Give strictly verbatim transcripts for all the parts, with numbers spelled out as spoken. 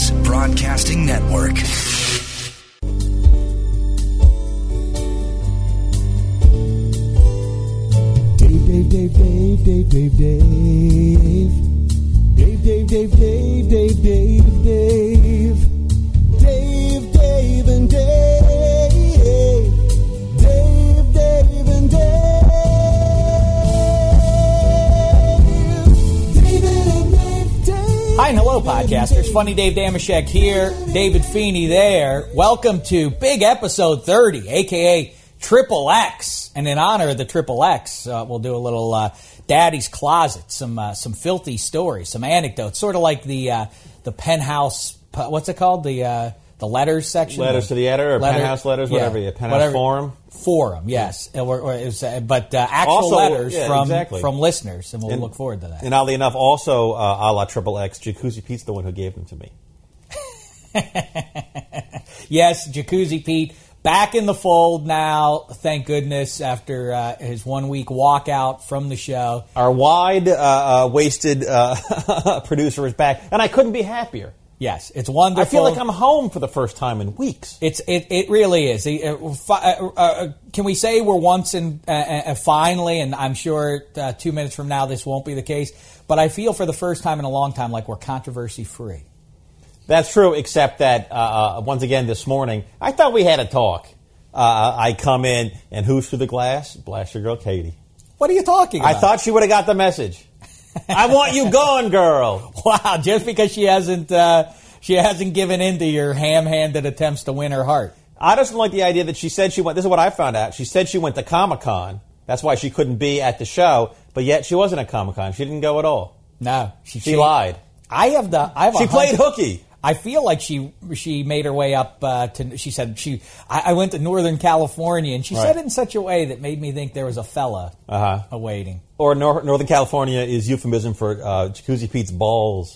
News Broadcasting Network. Dave, Dave, Dave, Dave, Dave, Dave. Dave, Dave, Dave, Dave, Dave, Dave, Dave. Dave, Dave, and Dave. Dave, Dave, and Dave. David and Dave, Dave. Hi and hello, podcasters. Funny Dave Damashek here. David Feeney there. Welcome to big episode thirty, a k a. Triple X, and in honor of the Triple X, uh, we'll do a little uh, Daddy's Closet, some uh, some filthy stories, some anecdotes, sort of like the uh, the Penthouse. What's it called? The uh, the letters section. Letters to the editor, or letter, Penthouse letters, yeah, whatever. Yeah, Penthouse whatever, forum. Forum, yes, or, or it was, uh, but uh, actual also, letters yeah, from exactly. from listeners, and we'll and, look forward to that. And oddly enough, also uh, a la Triple X, Jacuzzi Pete's the one who gave them to me. Yes, Jacuzzi Pete. Back in the fold now, thank goodness, after uh, his one-week walkout from the show. Our wide-waisted uh, uh, producer is back, and I couldn't be happier. Yes, it's wonderful. I feel like I'm home for the first time in weeks. It's It, it really is. Uh, uh, uh, can we say we're once and uh, uh, finally, and I'm sure uh, two minutes from now this won't be the case, but I feel for the first time in a long time like we're controversy-free. That's true, except that, uh, once again, this morning, I thought we had a talk. Uh, I come in, and who's through the glass? Blast your girl, Katie. What are you talking about? I thought she would have got the message. I want you gone, girl. Wow, just because she hasn't uh, she hasn't given in to your ham-handed attempts to win her heart. I just don't like the idea that she said she went, this is what I found out, she said she went to Comic-Con. That's why she couldn't be at the show, but yet she wasn't at Comic-Con. She didn't go at all. No. She, she, she lied. I have the... I have she a played hundred, hooky. I feel like she she made her way up uh, to. She said she. I, I went to Northern California, and she right. said it in such a way that made me think there was a fella uh-huh. awaiting. Or Nor- Northern California is euphemism for uh, Jacuzzi Pete's balls.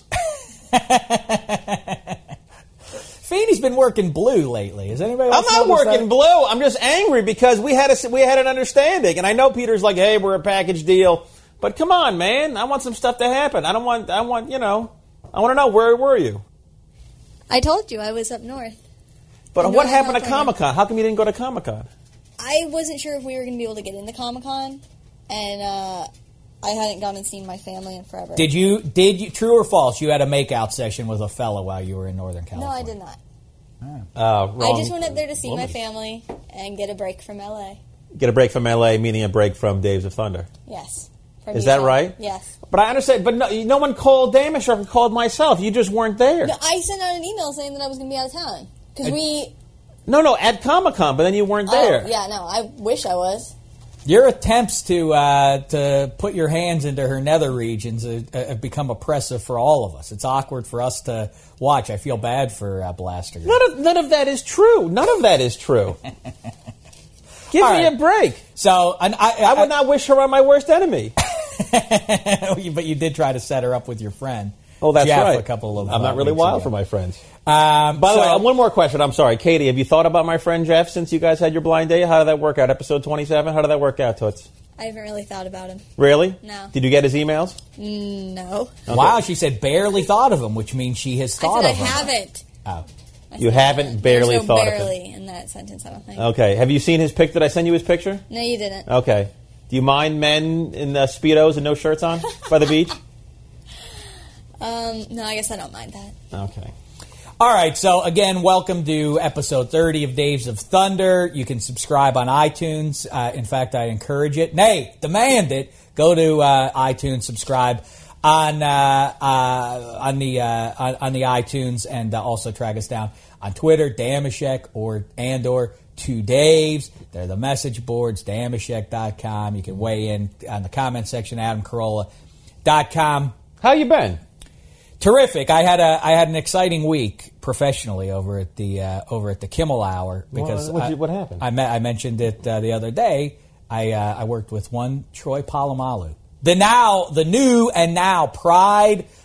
Feeney's been working blue lately. Is anybody else I'm not working that? blue. I'm just angry because we had a we had an understanding, and I know Peter's like, "Hey, we're a package deal," but come on, man, I want some stuff to happen. I don't want. I want you know. I want to know, where were you? I told you I was up north. But In what Northern happened at California. Comic-Con? How come you didn't go to Comic-Con? I wasn't sure if we were going to be able to get into Comic-Con, and uh, I hadn't gone and seen my family in forever. Did you? Did you? True or false? You had a makeout session with a fella while you were in Northern No, California. I did not. Uh, wrong I just went up there to see woman. my family and get a break from L A. Get a break from L A, meaning a break from Days of Thunder. Yes. From Is that Utah. right? Yes. But I understand. But no, no one called Damashek or called myself. You just weren't there. No, I sent out an email saying that I was going to be out of town. Because we... No, no, at Comic-Con, but then you weren't there. Oh, yeah, no, I wish I was. Your attempts to uh, to put your hands into her nether regions uh, have become oppressive for all of us. It's awkward for us to watch. I feel bad for uh, Blaster. None of, none of that is true. None of that is true. Give All me right. a break. So and I, I, I would not wish her on my worst enemy. But you did try to set her up with your friend. Oh, that's Jeff, right. A couple of I'm not uh, really weeks wild ago. for my friends. Um, By the so- way, one more question. I'm sorry, Katie. Have you thought about my friend Jeff since you guys had your blind date? How did that work out? Episode twenty-seven. How did that work out, Toots? I haven't really thought about him. Really? No. Did you get his emails? No. Okay. Wow, she said barely thought of him, which means she has I thought said I of him. haven't. Oh. I You said haven't that. barely There's no thought of him. barely in that sentence, I don't think. Okay. Have you seen his pic? Did I send you his picture? No, you didn't. Okay. Do you mind men in uh, Speedos and no shirts on by the beach? Um, no, I guess I don't mind that. Okay. All right, so again, welcome to episode thirty of Days of Thunder. You can subscribe on iTunes. Uh, in fact, I encourage it. Nay, demand it. Go to uh, iTunes, subscribe on uh, uh, on the uh, on, on the iTunes, and uh, also track us down on Twitter, Damashek or and or Two Daves. They're the message boards, damashek dot com. You can weigh in on the comment section, adam carolla dot com. How you been? Terrific. I had a I had an exciting week professionally over at the uh, over at the Kimmel Hour because What- what I- did- what happened? I, me- I mentioned it uh, the other day. I uh, I worked with one Troy Polamalu, the now the new and now pride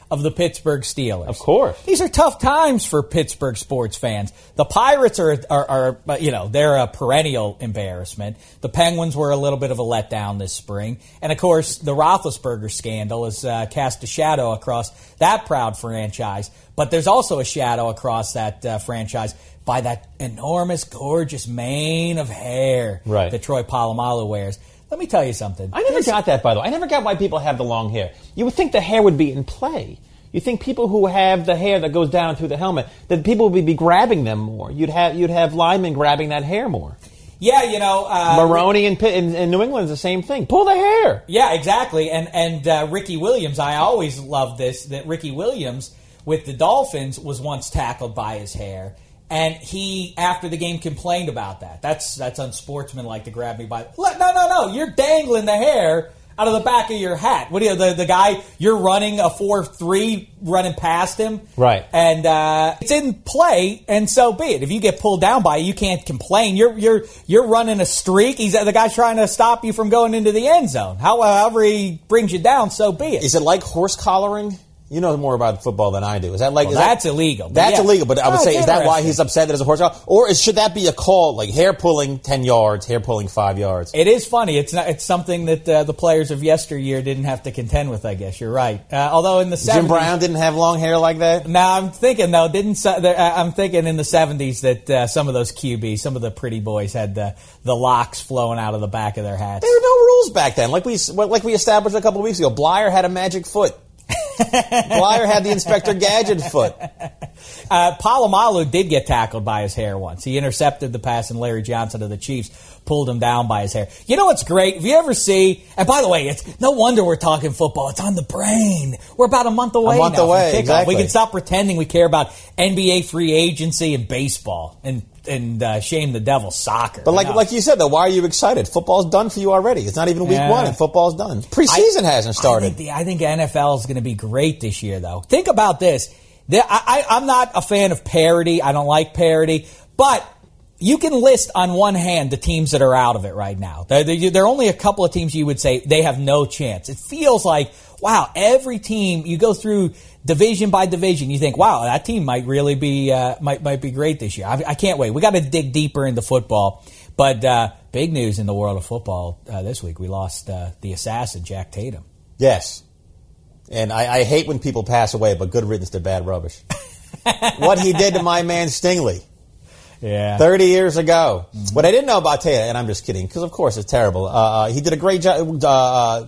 of the Pittsburgh Steelers. Of course. These are tough times for Pittsburgh sports fans. The Pirates are, are, are, you know, they're a perennial embarrassment. The Penguins were a little bit of a letdown this spring. And, of course, the Roethlisberger scandal has uh, cast a shadow across that proud franchise. But there's also a shadow across that uh, franchise by that enormous, gorgeous mane of hair right. that Troy Polamalu wears. Let me tell you something. I never There's, got that, by the way. I never got why people have the long hair. You would think the hair would be in play. You think people who have the hair that goes down through the helmet, that people would be grabbing them more. You'd have you'd have linemen grabbing that hair more. Yeah, you know. Uh, Maroney in, in, in New England is the same thing. Pull the hair. Yeah, exactly. And, and uh, Ricky Williams, I always loved this, that Ricky Williams with the Dolphins was once tackled by his hair. And he, after the game, complained about that. That's that's unsportsmanlike to grab me by. No, no, no! You're dangling the hair out of the back of your hat. What do you? The the guy you're running a four three, running past him, right? And uh, it's in play, and so be it. If you get pulled down by it, you can't complain. You're you're you're running a streak. He's the guy's trying to stop you from going into the end zone. However he brings you down, so be it. Is it like horse collaring? You know more about football than I do. Is that like well, is that's that, illegal? That's yeah. illegal. But I would oh, say, is that why interesting. he's upset that it's a horse collar, or is, should that be a call like hair pulling ten yards, hair pulling five yards? It is funny. It's not, it's something that uh, the players of yesteryear didn't have to contend with. I guess you're right. Uh, although in the seventies, Jim Brown didn't have long hair like that. Now I'm thinking though, didn't uh, I'm thinking in the seventies that uh, some of those Q Bs, some of the pretty boys had the the locks flowing out of the back of their hats. There were no rules back then. Like we like we established a couple of weeks ago, Blyer had a magic foot. Blyer had the Inspector Gadget foot. Uh, Polamalu did get tackled by his hair once. He intercepted the pass, and Larry Johnson of the Chiefs pulled him down by his hair. You know what's great? If you ever see, and by the way, it's no wonder we're talking football. It's on the brain. We're about a month away a month now away, from kickoff. exactly. We can stop pretending we care about N B A free agency and baseball and and uh, shame the devil soccer. But like no. like you said, though, why are you excited? Football's done for you already. It's not even week Yeah. one, and football's done. Preseason I, hasn't started. I think, the, I think N F L is going to be great this year, though. Think about this. There, I, I, I'm not a fan of parity. I don't like parity. But you can list on one hand the teams that are out of it right now. There, there, there are only a couple of teams you would say they have no chance. It feels like, wow, every team, you go through division by division, you think, wow, that team might really be uh, might might be great this year. I, I can't wait. We got to dig deeper into football. But uh, big news in the world of football uh, this week. We lost uh, the assassin, Jack Tatum. Yes. And I, I hate when people pass away, but good riddance to bad rubbish. What he did to my man Stingley Yeah. thirty years ago. Mm-hmm. What I didn't know about Tatum, and I'm just kidding, because of course it's terrible. Uh, he did a great job. Uh,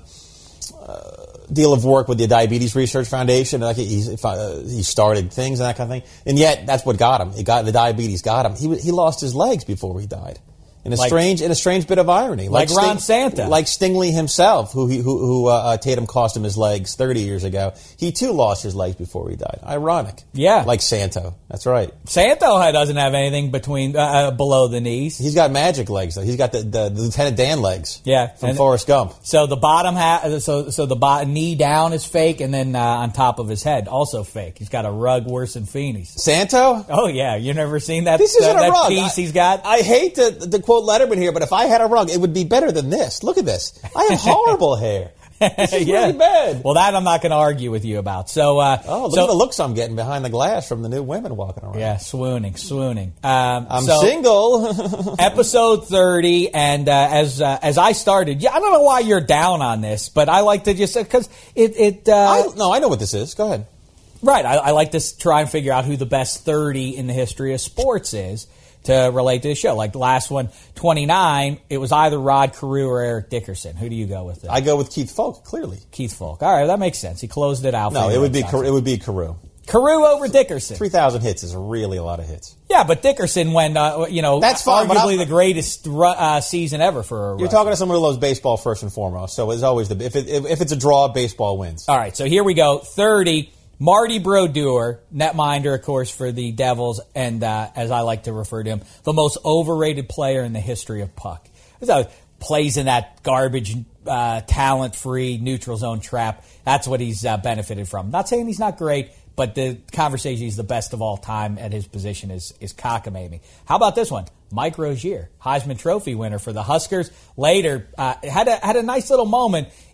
uh, deal of work with the Diabetes Research Foundation. Like he, uh, he started things and that kind of thing. And yet, that's what got him. It got the diabetes got him. He he lost his legs before he died. In a like, strange, in a strange bit of irony, like, like Ron Sting, Santa, like Stingley himself, who he, who, who uh, uh, Tatum cost him his legs thirty years ago. He too lost his legs before he died. Ironic, yeah. Like Santo. That's right. Santo doesn't have anything between uh, uh, below the knees. He's got magic legs, though. He's got the, the, the Lieutenant Dan legs. Yeah, from and Forrest Gump. So the bottom half, so so the bottom knee down is fake, and then uh, on top of his head also fake. He's got a rug worse than Feeney's. Santo? Oh yeah, you never seen that? This isn't uh, a that rug. piece I, he's got. I hate to, to quote Letterman here, but if I had a rug, it would be better than this. Look at this. I have horrible hair. This is yeah. really bad. Well, that I'm not going to argue with you about. So, uh, oh, look so, at the looks I'm getting behind the glass from the new women walking around. Yeah, swooning, swooning. Um, I'm so, single. Episode thirty, and uh, as uh, as I started, yeah, I don't know why you're down on this, but I like to just because it it. Uh, I, no, I know what this is. Go ahead. Right, I, I like to s- try and figure out who the best thirty in the history of sports is to relate to the show. Like the last one, twenty-nine, it was either Rod Carew or Eric Dickerson. Who do you go with? There? I go with Keith Folk, clearly. Keith Folk. All right, that makes sense. He closed it out. No, for it you. would be Car- it would be Carew. Carew over Dickerson. three thousand hits is really a lot of hits. Yeah, but Dickerson went, uh, you know, That's fine, but arguably I'm- the greatest ru- uh, season ever for a You're Rush. talking to someone who loves baseball first and foremost, so it's always the if it, if, if it's a draw, baseball wins. All right, so here we go. thirty, Marty Brodeur, netminder, of course, for the Devils, and uh, as I like to refer to him, the most overrated player in the history of puck. So plays in that garbage, uh, talent-free neutral zone trap. That's what he's uh, benefited from. Not saying he's not great, but the conversation he's the best of all time at his position is is cockamamie. How about this one? Mike Rozier, Heisman Trophy winner for the Huskers. Later, uh, had a had a nice little moment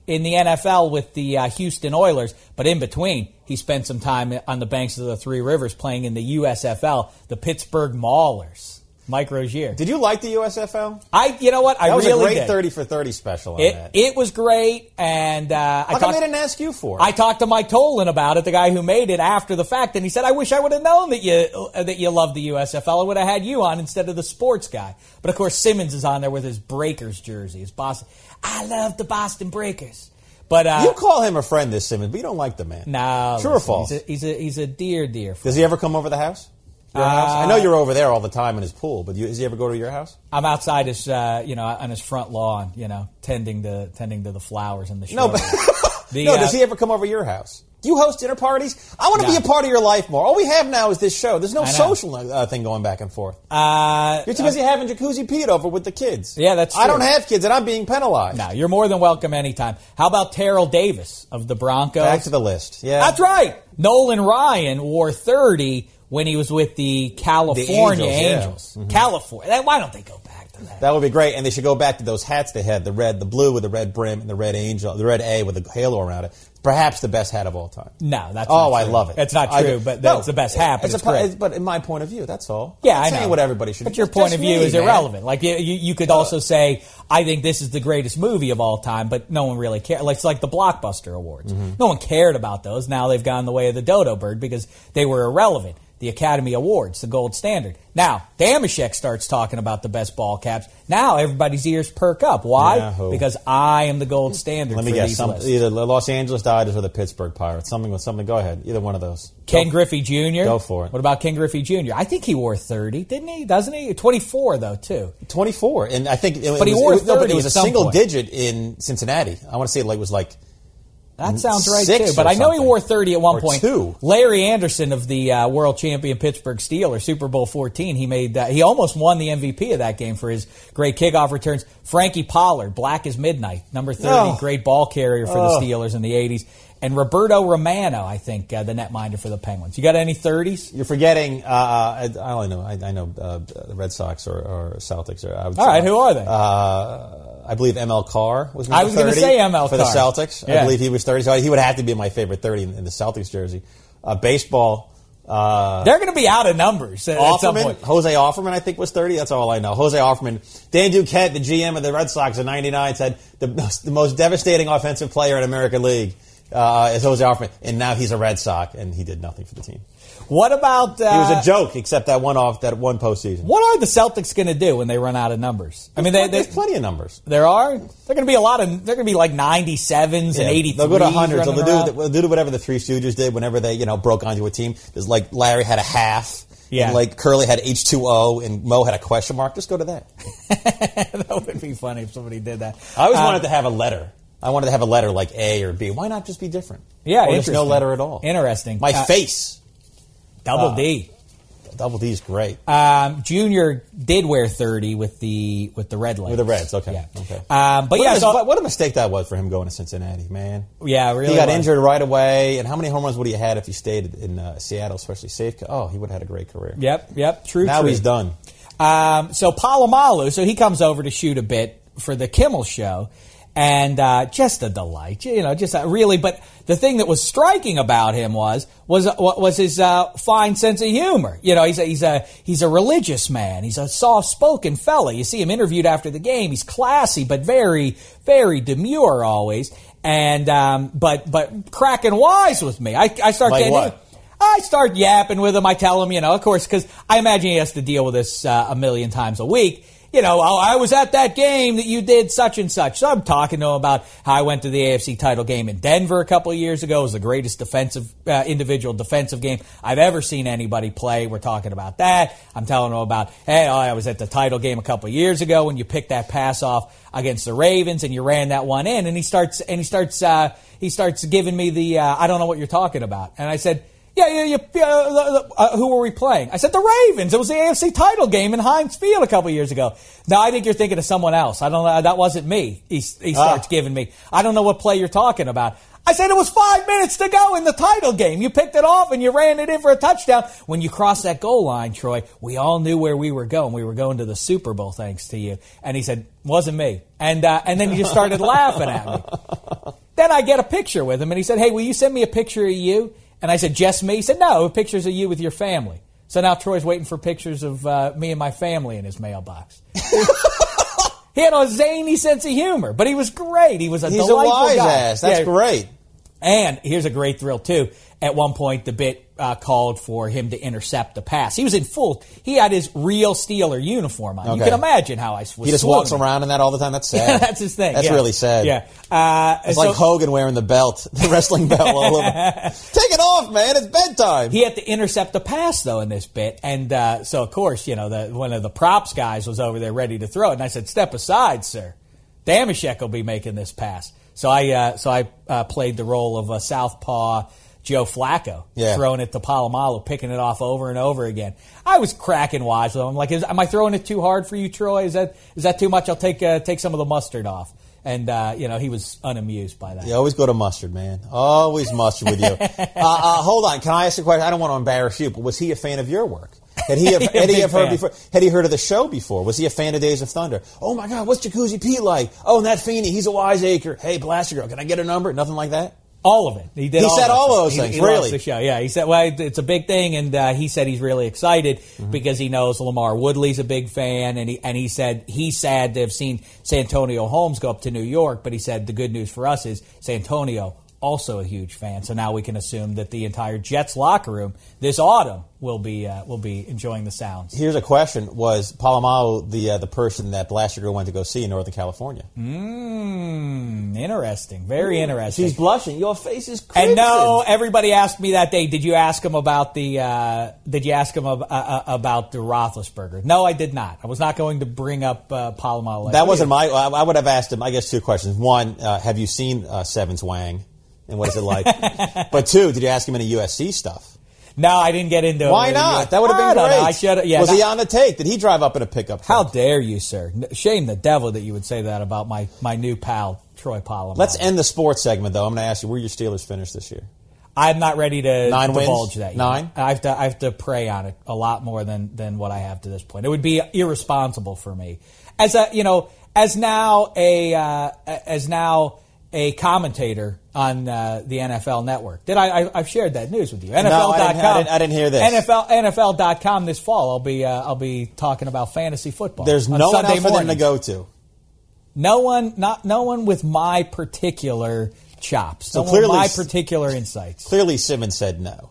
in the N F L with the uh, Houston Oilers, but in between, he spent some time on the banks of the Three Rivers playing in the U S F L, the Pittsburgh Maulers. Mike Rozier. Did you like the U S F L? I, you know what, I that was really a great did. thirty for thirty special on It, that. it was great, and uh, I How come talked, they didn't ask you for it? I talked to Mike Tolan about it, the guy who made it after the fact, and he said, I wish I would have known that you uh, that you loved the U S F L. I would have had you on instead of the sports guy. But, of course, Simmons is on there with his Breakers jersey, his Boston. I love the Boston Breakers. But uh, you call him a friend, this Simmons, but you don't like the man. No. True or false? He's a, he's, a, he's a dear, dear friend. Does he ever come over the house? Your Uh, house? I know you're over there all the time in his pool, but you, does he ever go to your house? I'm outside his, uh, you know, on his front lawn, you know, tending to tending to the flowers and the No, shrubbery. but The, no. uh, Does he ever come over your house? Do you host dinner parties? I want to No. be a part of your life more. All we have now is this show. There's no I know. social uh, thing going back and forth. Uh, You're too busy having Jacuzzi Pete over with the kids. Yeah, that's I true. don't have kids, and I'm being penalized. No, you're more than welcome anytime. How about Terrell Davis of the Broncos? Back to the list. Yeah, That's right. Nolan Ryan wore thirty when he was with the California The Angels, yeah. Angels. California. That- Why don't they go back to that? That would be great, and they should go back to those hats they had: the red, the blue with the red brim, and the red angel, the red A with the halo around it. Perhaps the best hat of all time. No, that's Oh, not I true. love it. It's not I true, do. but No, that's the best hat. But it's it's, a po- great. it's- but in my point of view, that's all. Yeah, I'm I saying know what everybody should. But do. your Just point of view me, is man. irrelevant. Like you, you, you could also say, I think this is the greatest movie of all time, but no one really cares. Like, it's like the Blockbuster Awards. Mm-hmm. No one cared about those. Now they've gone the way of the dodo bird because they were irrelevant. The Academy Awards, the gold standard. Now, Damashek starts talking about the best ball caps. Now everybody's ears perk up. Why? Yeah, who? Because I am the gold standard Let me for guess. these Some, lists. either the Los Angeles Dodgers or the Pittsburgh Pirates. Something with something. Go ahead. Either one of those. Ken Go- Griffey Junior Go for it. What about Ken Griffey Junior? I think he wore thirty, didn't he? Doesn't he? twenty-four, though, too. twenty-four, and I think. It, But it he was, wore it was, no, but thirty it was at a some single point. digit in Cincinnati. I want to say like it was like. That sounds right, Six too. But or I know he something. wore thirty at one Or point. two. Larry Anderson of the uh, world champion Pittsburgh Steelers, Super Bowl fourteen, he made that. He almost won the M V P of that game for his great kickoff returns. Frankie Pollard, black as midnight, number thirty, Oh. great ball carrier for Oh. the Steelers in the eighties. And Roberto Romano, I think, uh, the netminder for the Penguins. You got any thirties? You're forgetting. Uh, I, I only know. I, I know uh, the Red Sox or, or Celtics. Or, I would All say, right, who are they? Uh, I believe M L Carr was number I was gonna thirty say M L for Carr. the Celtics. Yeah. I believe he was thirty, so he would have to be my favorite thirty in, in the Celtics jersey. Uh, baseball. Uh, They're going to be out of numbers at, at some Offerman, point. Jose Offerman, I think was thirty. That's all I know. Jose Offerman. Dan Duquette, the G M of the Red Sox in ninety-nine, said the, the most devastating offensive player in American League uh, is Jose Offerman, and now he's a Red Sox, and he did nothing for the team. What about... Uh, He was a joke, except that one off that one postseason. What are the Celtics going to do when they run out of numbers? I mean, they, they, There's plenty of numbers. there are. They're going to be a lot of. They're going to be like ninety-sevens and Yeah, eighty-threes. they'll go to hundreds. They'll running do, around. they'll do whatever the Three Stooges did whenever they, you know, broke onto a team. There's like Larry had a half, Yeah. and like Curly had H two O, and Mo had a question mark. Just go to that. That would be funny if somebody did that. I always Um, wanted to have a letter. I wanted to have a letter like A or B. Why not just be different? Yeah, or there's no interesting. letter at all. Interesting. My Uh, face. Double uh, D. Double D is great. Um, Junior did wear thirty with the with the Red Legs. With the Reds, okay. Yeah. okay. Um, but what, yeah, a, mis- so, what- what a mistake that was for him going to Cincinnati, man. yeah, really. He got was. injured right away, and how many home runs would he have had if he stayed in uh, Seattle, especially safe? Oh, he would have had a great career. Yep, yep. True. Now true. he's done. Um, so Palomalu, so he comes over to shoot a bit for the Kimmel show, and uh, just a delight, you know, just a, really. But the thing that was striking about him was was was his uh, fine sense of humor. You know, he's a, he's a he's a religious man. He's a soft spoken fella. You see him interviewed after the game. He's classy, but very very demure always. And um, but but cracking wise with me. I, I start Like getting. what? I start yapping with him. I tell him, you know, of course, because I imagine he has to deal with this uh, a million times a week. You know, oh, I was at that game that you did such and such. So I'm talking to him about how I went to the A F C title game in Denver a couple of years ago. It was the greatest defensive, uh, individual defensive game I've ever seen anybody play. We're talking about that. I'm telling him about, hey, oh, I was at the title game a couple of years ago when you picked that pass off against the Ravens and you ran that one in. And he starts, and he starts, uh, he starts giving me the, uh, I don't know what you're talking about. And I said, Yeah, yeah, yeah. yeah uh, uh, who were we playing? I said the Ravens. It was the A F C title game in Heinz Field a couple years ago. No, I think you're thinking of someone else. I don't know. That wasn't me. He, he starts Ah. giving me. I don't know what play you're talking about. I said it was five minutes to go in the title game. You picked it off and you ran it in for a touchdown. When you crossed that goal line, Troy, we all knew where we were going. We were going to the Super Bowl thanks to you. And he said, wasn't me. And uh, and then he just started laughing at me. Then I get a picture with him, and he said, hey, will you send me a picture of you? And I said, just me? He said, no, pictures of you with your family. So now Troy's waiting for pictures of uh, me and my family in his mailbox. He had a zany sense of humor, but he was great. He was a He's delightful a wise guy. ass. That's Yeah. great. And here's a great thrill, too. At one point, the bit uh, called for him to intercept the pass. He was in full, he had his real Steeler uniform on. You Okay. can imagine how I was He just swooning. walks around in that all the time. That's sad. That's his thing. That's yeah. really sad. Yeah. Uh, It's so like Hogan wearing the belt, the wrestling belt all over. Take it off, man. It's bedtime. he had to intercept the pass, though, in this bit. And uh, so, of course, you know, the, one of the props guys was over there ready to throw it. And I said, step aside, sir. Damashek will be making this pass. So I uh, so I uh, played the role of a southpaw Joe Flacco, Yeah. throwing it to Palomalu, picking it off over and over again. I was cracking wise with him. I'm like, is, am I throwing it too hard for you, Troy? Is that is that too much? I'll take uh, take some of the mustard off. And, uh, you know, he was unamused by that. You always go to mustard, man. Always mustard with you. uh, uh, hold on. Can I ask a question? I don't want to embarrass you, but was he a fan of your work? Had he, have, A had he big have heard fan. before? Had he heard of the show before? Was he a fan of Days of Thunder? Oh my God, what's Jacuzzi Pete like? Oh, and that Feeney, he's a wiseacre. Hey, Blaster Girl, can I get a number? Nothing like that. All of it. He did. He all said of all it. those He- things, he loves really? the show. Yeah, he said, well, it's a big thing, and uh, he said he's really excited Mm-hmm. because he knows Lamar Woodley's a big fan, and he and he said he's sad to have seen Santonio Holmes go up to New York, but he said the good news for us is Santonio also a huge fan, so now we can assume that the entire Jets locker room this autumn will be uh, will be enjoying the sounds. Here's a question: was Palomalu the uh, the person that Blaster Girl went to go see in Northern California? Mmm, interesting, very interesting. She's blushing. Your face is crimson. And no, everybody asked me that day. Did you ask him about the? Uh, did you ask him ab- uh, about the Roethlisberger? No, I did not. I was not going to bring up uh, Palomalu. That wasn't my. I I would have asked him. I guess two questions. One, uh, have you seen uh, Sevens Wang, and what is it like? But two, did you ask him any U S C stuff? No, I didn't get into it. Why not? That would have I been don't great. know. I should. Yeah. Was not- he on the take? Did he drive up in a pickup How truck? dare you, sir? N- Shame the devil that you would say that about my, my new pal Troy Palomalu. Let's end the sports segment, though. I'm going to ask you, where your Steelers finished this year? I'm not ready to Nine wins? divulge that yet. Nine? I have to I have to pray on it a lot more than than what I have to this point. It would be irresponsible for me as a you know as now a uh, as now a commentator on uh, the N F L Network. Did I, I I've shared that news with you? N F L dot com. I didn't- I didn't hear this. N F L N F L dot com this fall. I'll be uh, I'll be talking about fantasy football. There's on no one Sunday else for them to mornings. go to. No one, not no one with my particular chops. So no one with clearly my s- particular insights. Clearly, Simmons said no.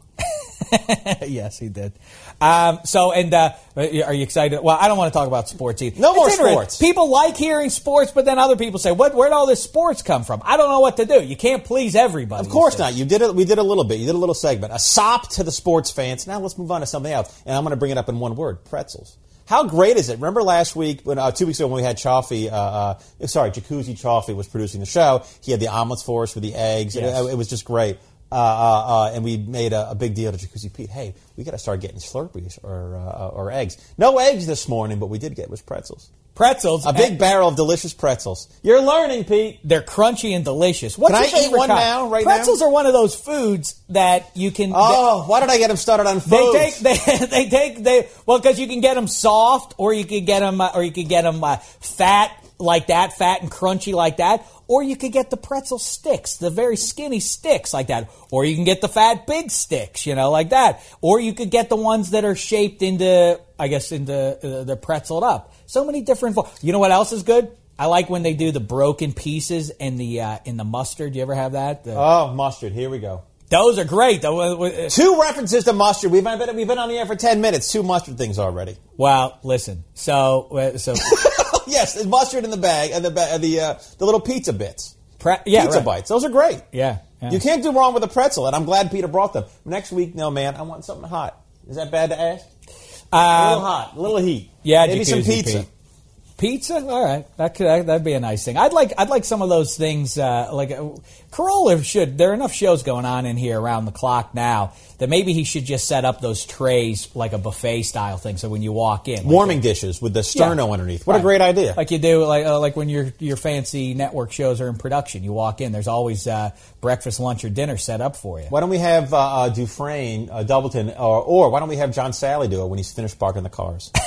Yes, he did. Um, so, and uh, are you excited? Well, I don't want to talk about sports either. No It's more interesting. sports. People like hearing sports, but then other people say, "What? Where'd all this sports come from?" I don't know what to do. You can't please everybody. Of course you see. not. You did it. We did a little bit. You did a little segment. A sop to the sports fans. Now let's move on to something else. And I'm going to bring it up in one word: pretzels. How great is it? Remember last week, when uh, two weeks ago when we had Chaffee, uh, uh, sorry, Jacuzzi Chaffee was producing the show. He had the omelets for us with the eggs. Yes. It, it was just great. Uh, uh, uh, and we made a, a big deal to Jacuzzi Pete. Hey, we got to start getting Slurpees or uh, or eggs. No eggs this morning, but we did get was pretzels. Pretzels, A big and barrel of delicious pretzels. You're learning, Pete. they're crunchy and delicious. What's Can your I eat favorite one kind? now, right now? Pretzels are one of those foods that you can. Oh, why did I get him started on They food? take they, they take they well because you can get them soft or you can get them uh, or you can get them uh, fat like that, fat and crunchy like that, or you could get the pretzel sticks, the very skinny sticks like that, or you can get the fat big sticks, you know, like that, or you could get the ones that are shaped into, I guess, into uh, they're pretzeled up. So many different. Fo- you know what else is good? I like when they do the broken pieces in the uh, in the mustard. You ever have that? The, Oh, mustard. Here we go. those are great. Though. Uh, Two references to mustard. We've been, we've been on the air for ten minutes. Two mustard things already. Well, listen. So uh, so. Yes, there's mustard in the bag and the ba- uh, the uh, the little pizza bits. Pre- yeah, pizza right. bites. Those are great. Yeah, yeah. You can't do wrong with a pretzel, and I'm glad Peter brought them. Next week, no, man, I want something hot. Is that bad to ask? a little hot, a little heat. Yeah, maybe some Jacuzzi pizza. Pete. Pizza, all right, that could that'd be a nice thing. I'd like I'd like some of those things. Uh, like uh, Corolla should. There are enough shows going on in here around the clock now that maybe he should just set up those trays like a buffet style thing. So when you walk in, like Warming dishes with the sterno Yeah. underneath. What Right. a great idea! Like you do, like uh, like when your your fancy network shows are in production. You walk in, there's always uh, breakfast, lunch, or dinner set up for you. Why don't we have uh, uh, Dufresne, uh, Doubleton, or, or why don't we have John Sally do it when he's finished parking the cars?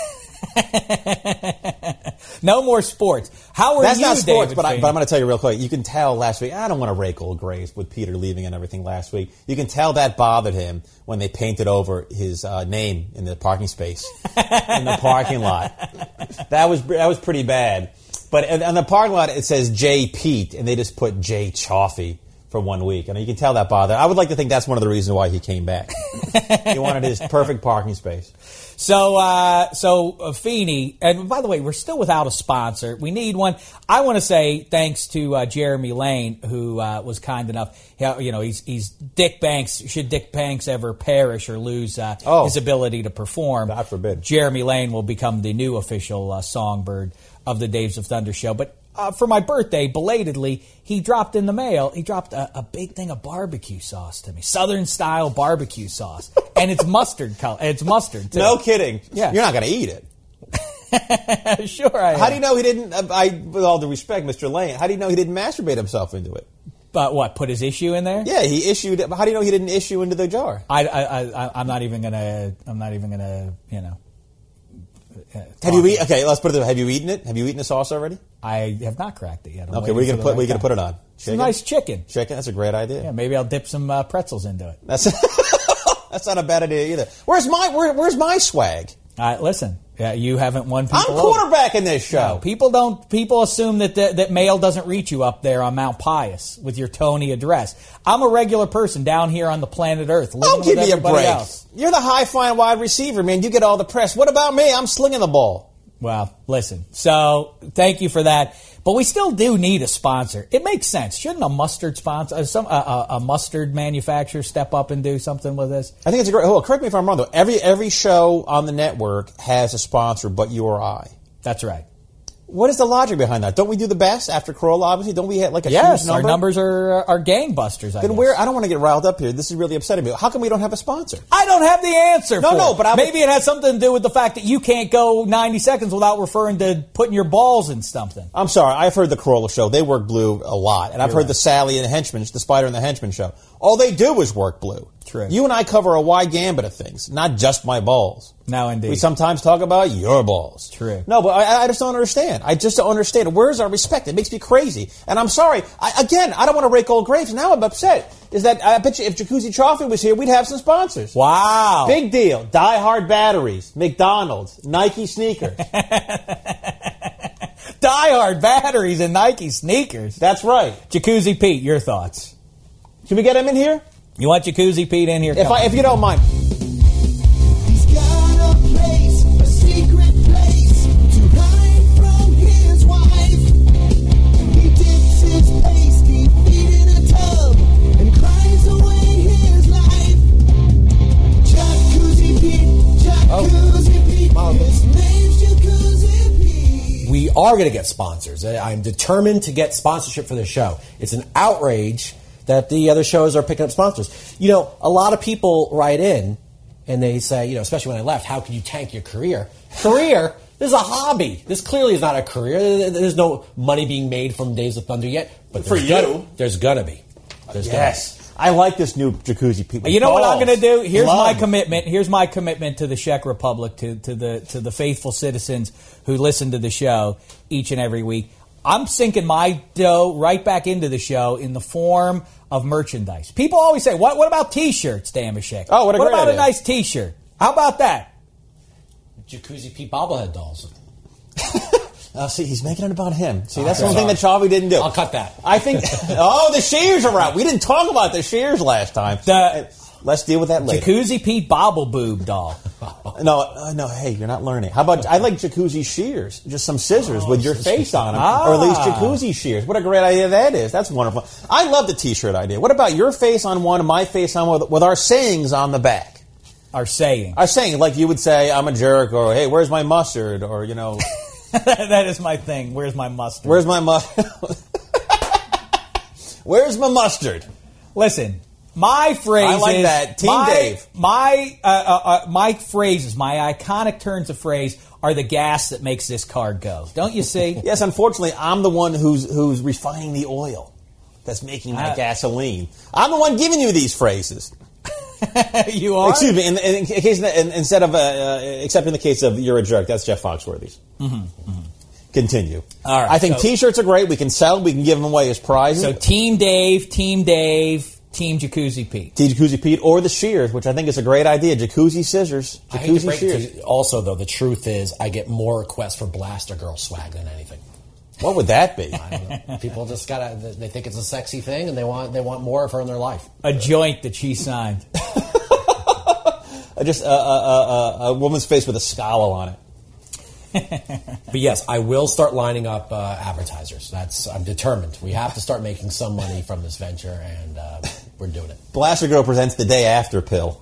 No more sports. How are That's you, not sports, David but, I, Feeney? but I'm going to tell you real quick. You can tell last week, I don't want to rake old graves with Peter leaving and everything last week. You can tell that bothered him when they painted over his uh, name in the parking space in the parking lot. That was that was pretty bad. But on the parking lot, it says J. Pete, and they just put J. Chaffee for one week. And you can tell that bothered. I would like to think that's one of the reasons why he came back. He wanted his perfect parking space. So, uh, so uh, Feeney, and by the way, we're still without a sponsor. We need one. I want to say thanks to uh, Jeremy Lane, who uh, was kind enough. You know, he's he's Dick Banks. Should Dick Banks ever perish or lose uh, Oh. his ability to perform, God forbid. Jeremy Lane will become the new official uh, songbird of the Daves of Thunder show. But uh, for my birthday, belatedly, he dropped in the mail. He dropped a, a big thing of barbecue sauce to me, Southern style barbecue sauce, and it's mustard color. It's mustard too. No kidding. Yeah. You're not going to eat it. Sure, I am. How do you know he didn't, uh, I, with all due respect, Mister Lane, how do you know he didn't masturbate himself into it? But what? Put his issue in there? Yeah, he issued it. How do you know he didn't issue into the jar? I, I, I, I'm not even gonna. I'm not even gonna. You know. uh, Have you talk- eat, okay, let's put it this way. Have you eaten it? Have you eaten the sauce already? I have not cracked it yet. I'm Okay, waiting where are you for going to the put, right where you going to put it time. on? Some nice chicken. Chicken? That's a great idea. Yeah, maybe I'll dip some uh, pretzels into it. That's that's not a bad idea either. Where's my where, where's my swag? Uh, listen, yeah, you haven't won people I'm over. quarterbacking this show. No, people don't. People assume that the, that mail doesn't reach you up there on Mount Pius with your Tony address. I'm a regular person down here on the planet Earth. Living I'll give with you a everybody break. Else. You're the high flying wide receiver, man. You get all the press. What about me? I'm slinging the ball. Well, listen. So thank you for that. But we still do need a sponsor. It makes sense. Shouldn't a mustard sponsor, uh, some uh, a mustard manufacturer, step up and do something with this? I think it's a great. Oh, correct me if I'm wrong though. Every every show on the network has a sponsor, but you or I. That's right. What is the logic behind that? Don't we do the best after Corolla? Obviously, don't we have like a Yes, huge our number? numbers are are gangbusters. I Then guess. where? I don't want to get riled up here. This is really upsetting me. How come we don't have a sponsor? I don't have the answer. No, for no, it. but I would- maybe it has something to do with the fact that you can't go ninety seconds without referring to putting your balls in something. I'm sorry. I've heard the Corolla show. They work blue a lot, and I've You're heard right. the Sally and the Henchman, the Spider and the Henchman show. All they do is work blue. True. You and I cover a wide gambit of things, not just my balls. No, indeed. We sometimes talk about your balls. True. No, but I, I just don't understand. I just don't understand. Where's our respect? It makes me crazy. And I'm sorry. I, again, I don't want to rake old graves. Now I'm upset. Is that I bet you if Jacuzzi Chaffee was here, we'd have some sponsors. Wow. Big deal. Die Hard batteries, McDonald's, Nike sneakers. Die Hard batteries and Nike sneakers. That's right. Jacuzzi Pete, your thoughts? Can we get him in here? You want Jacuzzi Pete in here? If Come I, on. if you don't mind. He's got a place, a secret place to hide from his wife. He dips his pasty feet in a tub and cries away his life. Jacuzzi Pete, Jacuzzi Pete, his name's Jacuzzi Pete. We are going to get sponsors. I'm determined to get sponsorship for this show. It's an outrage that the other shows are picking up sponsors. You know, a lot of people write in and they say, you know, especially when I left, how can you tank your career? Career? This is a hobby. This clearly is not a career. There's no money being made from Days of Thunder yet. But For there's you. Gonna, there's going to be. There's Yes. I like this new Jacuzzi Pete. with You know what I'm balls. going to do? Here's Love. my commitment. Here's my commitment to the Czech Republic, to, to the to the faithful citizens who listen to the show each and every week. I'm sinking my dough right back into the show in the form of merchandise. People always say, "What? What about T-shirts, Damashek? Oh, what a great about idea. a nice T-shirt? How about that?" Jacuzzi Pete bobblehead dolls. Oh, see, he's making it about him. See, that's Okay. one thing that Chavi didn't do. I'll cut that. I think. Oh, the shears are out. We didn't talk about the shears last time. The- Let's deal with that later. Jacuzzi Pete Bobble Boob doll. No, uh, no. Hey, you're not learning. How about I like Jacuzzi shears? Just some scissors with your face on them, Ah. or at least Jacuzzi shears. What a great idea that is. That's wonderful. I love the T-shirt idea. What about your face on one and my face on one with, with our sayings on the back? Our saying. Our saying, like you would say, "I'm a jerk," or "Hey, where's my mustard?" or you know, That is my thing. Where's my mustard? "Where's my mustard?" Where's my mustard? Listen, my phrases. I like that. Team my, Dave. My uh, uh, uh, my phrases, my iconic turns of phrase, are the gas that makes this car go. Don't you see? Yes, unfortunately, I'm the one who's who's refining the oil that's making that Uh, gasoline. I'm the one giving you these phrases. You are? Excuse me. In, in, in case, in, instead of, uh, uh, except in the case of you're a jerk, that's Jeff Foxworthy's. Mm-hmm, mm-hmm. Continue. All right. I think so, T-shirts are great. We can sell them. We can give them away as prizes. So Team Dave, Team Dave, Team Jacuzzi Pete. Team Jacuzzi Pete or the shears, which I think is a great idea. Jacuzzi scissors. I hate to Jacuzzi break shears. it to you. Also, though, the truth is I get more requests for Blaster Girl swag than anything. What would that be? I don't know. People just gotta. They think it's a sexy thing, and they want they want more of her in their life. A joint that she signed. Just a, a, a, a woman's face with a scowl on it. But yes, I will start lining up uh, advertisers. That's I'm determined. We have to start making some money from this venture, and uh, we're doing it. Blaster Girl presents the day after pill.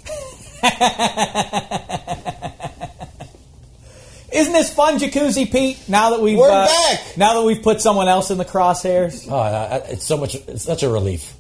Isn't this fun, Jacuzzi Pete? Now that we've We're uh, back. Now that we've put someone else in the crosshairs. Oh, uh, it's so much. It's such a relief.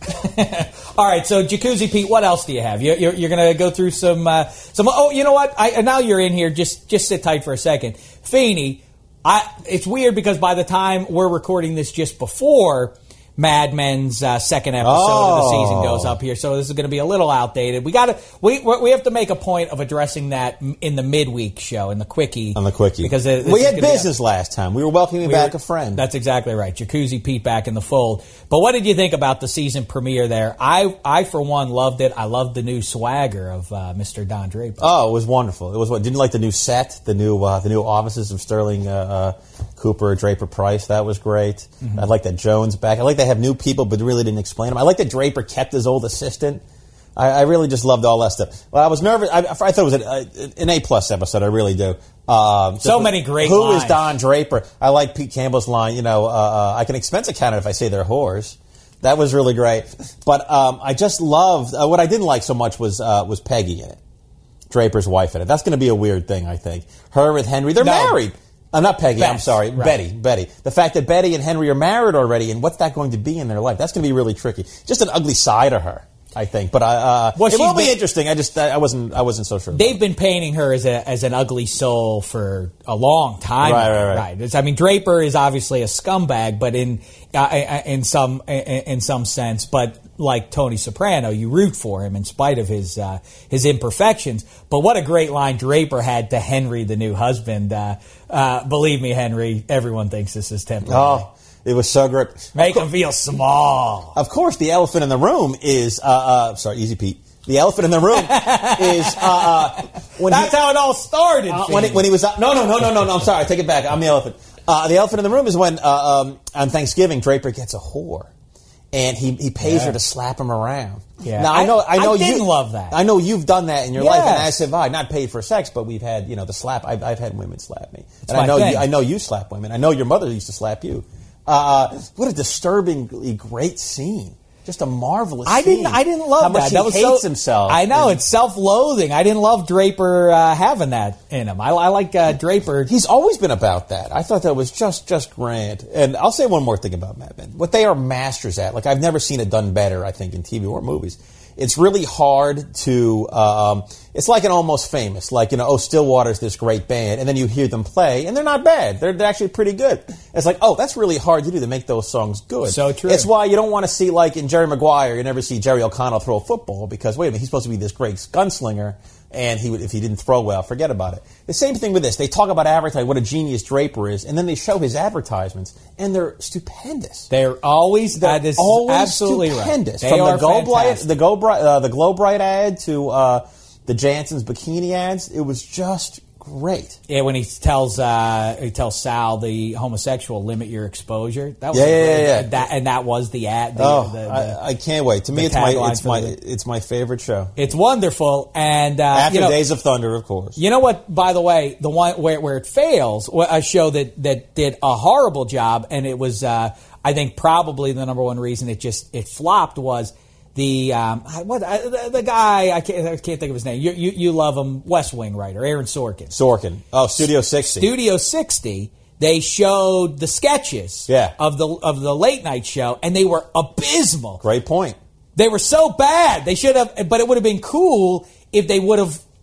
All right, so Jacuzzi Pete, what else do you have? You're, you're, you're going to go through some uh, some. Oh, you know what? I, now you're in here. Just just sit tight for a second, Feeney. I. It's weird because by the time we're recording this, just before Mad Men's uh, second episode oh. of the season goes up here, so this is going to be a little outdated. We got to we we have to make a point of addressing that in the midweek show, in the quickie, On the quickie. because it, we had business last time. We were welcoming we back were, a friend. That's exactly right. Jacuzzi Pete back in the fold. But what did you think about the season premiere there? I, I for one, loved it. I loved the new swagger of uh, Mister Don Draper. Oh, it was wonderful. It was what? Didn't you like the new set, the new uh, the new offices of Sterling uh, uh, Cooper, Draper Price? That was great. Mm-hmm. I like that Jones back. I like they have new people, but really didn't explain them. I like that Draper kept his old assistant. I, I really just loved all that stuff. Well, I was nervous. I, I thought it was an, an A plus episode. I really do. Um, so many great Who lines. is Don Draper? I like Pete Campbell's line. You know, uh, uh, I can expense account it if I say they're whores. That was really great. But um, I just loved uh, what I didn't like so much was uh, was Peggy in it, Draper's wife in it. That's going to be a weird thing. I think her with Henry. They're No. married. I'm not Peggy. Beth, I'm sorry, right. Betty. Betty. The fact that Betty and Henry are married already, and what's that going to be in their life? That's going to be really tricky. Just an ugly side of her, I think. But I, uh, Well, it she's will be been- interesting. I just, I wasn't, I wasn't so sure. They've been painting her as a as an ugly soul for a long time. Right, now, right, right. It's, I mean, Draper is obviously a scumbag, but in uh, in some in some sense, but like Tony Soprano, you root for him in spite of his uh, his imperfections. But what a great line Draper had to Henry, the new husband. Uh, uh, believe me, Henry, everyone thinks this is temporary. Oh, it was so great. Make him feel small. Of course, the elephant in the room is, uh, uh, sorry, easy Pete. The elephant in the room is, uh, uh, when That's he, how it all started. uh, when, he, when he was, uh, no, no, no, no, no, no, I'm sorry, I take it back. I'm the elephant. Uh, the elephant in the room is when, uh, um, on Thanksgiving, Draper gets a whore. And he, he pays Yeah. her to slap him around. Yeah. Now I know I, I- know I you didn't love that. I know you've done that in your Yes. life, and as have I. Not paid for sex, but we've had you know the slap. I've, I've had women slap me, and my I know thing. you, I know you slap women. I know your mother used to slap you. Uh, what a disturbingly great scene! Just a marvelous. I didn't. scene. I didn't love How that. much that he was hates so, himself. I know And it's self-loathing. I didn't love Draper uh, having that in him. I, I like uh, Draper. He's always been about that. I thought that was just just grand. And I'll say one more thing about Mad Men. What they are masters at, like I've never seen it done better, I think, in T V or movies. It's really hard to, um, it's like an Almost Famous, like, you know, oh, Stillwater's this great band, and then you hear them play, and they're not bad. They're, they're actually pretty good. It's like, oh, that's really hard to do, to make those songs good. So true. It's why you don't want to see, like, in Jerry Maguire, you never see Jerry O'Connell throw a football, because, wait a minute, he's supposed to be this great gunslinger, and he would, if he didn't throw well, forget about it. The same thing with this. They talk about advertising, what a genius Draper is, and then they show his advertisements, and they're stupendous. They're always They're that is always absolutely stupendous. right. They From are the Go Bright, fantastic. the Go Bright, uh, the Glow Bright ad to uh, the Jansen's bikini ads, it was just great. Yeah, when he tells uh, he tells Sal, the homosexual, limit your exposure. That was Yeah, a yeah, great- yeah, yeah. That, and that was the ad. The, Oh, the, the, I, I can't wait. To me, the it's my tagline it's for my the- it's my favorite show. it's wonderful. And uh, After you know, Days of Thunder, of course. You know what? By the way, the one where, where it fails, wh- a show that, that did a horrible job, and it was, uh, I think, probably the number one reason it just it flopped was the um, what uh, the, the guy I can't I can't think of his name. You you, you love him, West Wing writer Aaron Sorkin. Sorkin. Oh, Studio sixty. Studio sixty. They showed the sketches Yeah. of the of the late night show, and they were abysmal. Great point. They were so bad. They should have, but it would have been cool if they would have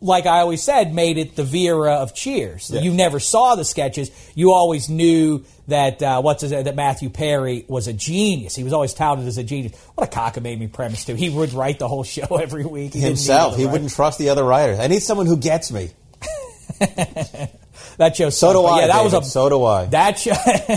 like I always said, made it the Vera of Cheers. Yeah. You never saw the sketches. You always knew that uh, what's his, that Matthew Perry was a genius. He was always touted as a genius. What a cockamamie premise, too. He would write the whole show every week. He Himself. He write. wouldn't trust the other writers. I need someone who gets me. That show. So do I, Yeah, that David. was a, so do I. That show.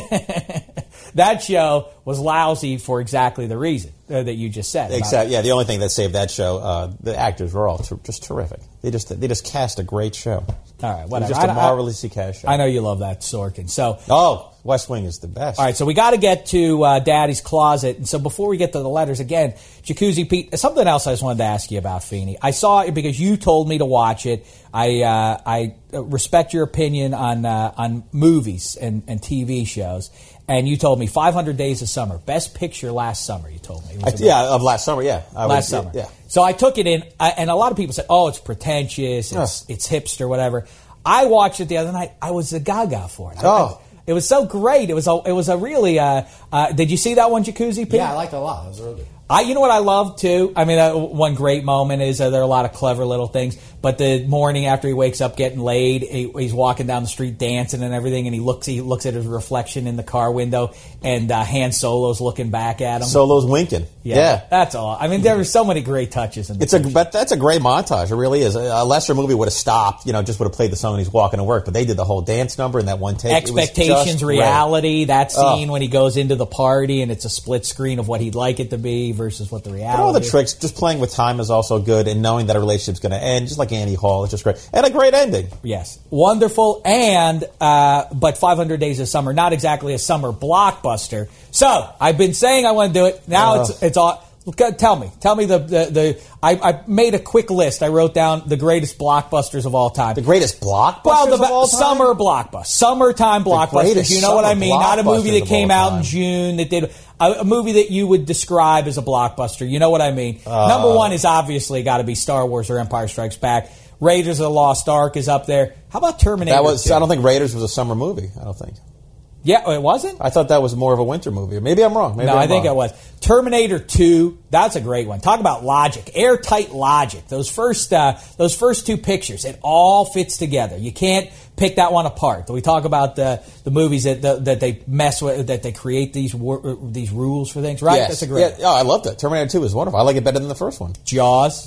That show was lousy for exactly the reason uh, that you just said. about- Except, yeah, the only thing that saved that show, uh, the actors were all ter- just terrific. They just they just cast a great show. All right, It was whatever. just I- a I- marvelously cast show. I know you love that Sorkin. So, Oh, West Wing is the best. all right, so we got to get to uh, Daddy's Closet. And so before we get to the letters, again, Jacuzzi Pete, something else I just wanted to ask you about, Feeney. I saw it because you told me to watch it. I uh, I respect your opinion on uh, on movies and, and T V shows. And you told me five hundred Days of Summer, best picture last summer, you told me. It was I, about- yeah, of last summer, yeah. I last would- summer. Yeah. So I took it in, I, and a lot of people said, "Oh, it's pretentious, it's, it's hipster, whatever." I watched it the other night. I was a gaga for it. I- Oh. I- it was so great. It was a, it was a really. Uh, uh, did you see that one, Jacuzzi Pete? Yeah, I liked it a lot. It was really good. I, you know what I love too. I mean, uh, one great moment is uh, there are a lot of clever little things. But the morning after he wakes up getting laid, he, he's walking down the street dancing and everything, and he looks he looks at his reflection in the car window, and uh, Han Solo's looking back at him. Solo's winking. yeah, Yeah. that's all. I mean, there were so many great touches in the It's a but that's a great montage. It really is. A, a lesser movie would have stopped, you know, just would have played the song when he's walking to work. But they did the whole dance number in that one take. It was Expectations, just great. reality. That scene Oh. when he goes into the party and it's a split screen of what he'd like it to be versus what the reality. But all the is. tricks, just playing with time is also good, and knowing that a relationship's going to end, just like Annie Hall, it's just great, and a great ending. Yes, wonderful, and uh, but five hundred Days of Summer, not exactly a summer blockbuster. So I've been saying I want to do it. Now Uh. it's it's all. Tell me, tell me the the, the I, I made a quick list. I wrote down the greatest blockbusters of all time. The greatest blockbusters Well, the of all time? summer blockbuster, summertime blockbusters. greatest You know what I summer mean? Not a movie blockbusters that of came all out in time. June that did a, a movie that you would describe as a blockbuster. You know what I mean? Uh. Number one is obviously got to be Star Wars or Empire Strikes Back. Raiders of the Lost Ark is up there. How about Terminator? That was. two? I don't think Raiders was a summer movie. I don't think. Yeah, it wasn't. I thought that was more of a winter movie. Maybe I'm wrong. Maybe No, I'm I think wrong. it was. Terminator two, that's a great one. Talk about logic, airtight logic. Those first, uh, those first two pictures, it all fits together. You can't pick that one apart. We talk about the the movies that the, that they mess with, that they create these wor- these rules for things. Right? Yes. That's a great. Yeah, oh, I loved it. Terminator two is wonderful. I like it better than the first one. Jaws,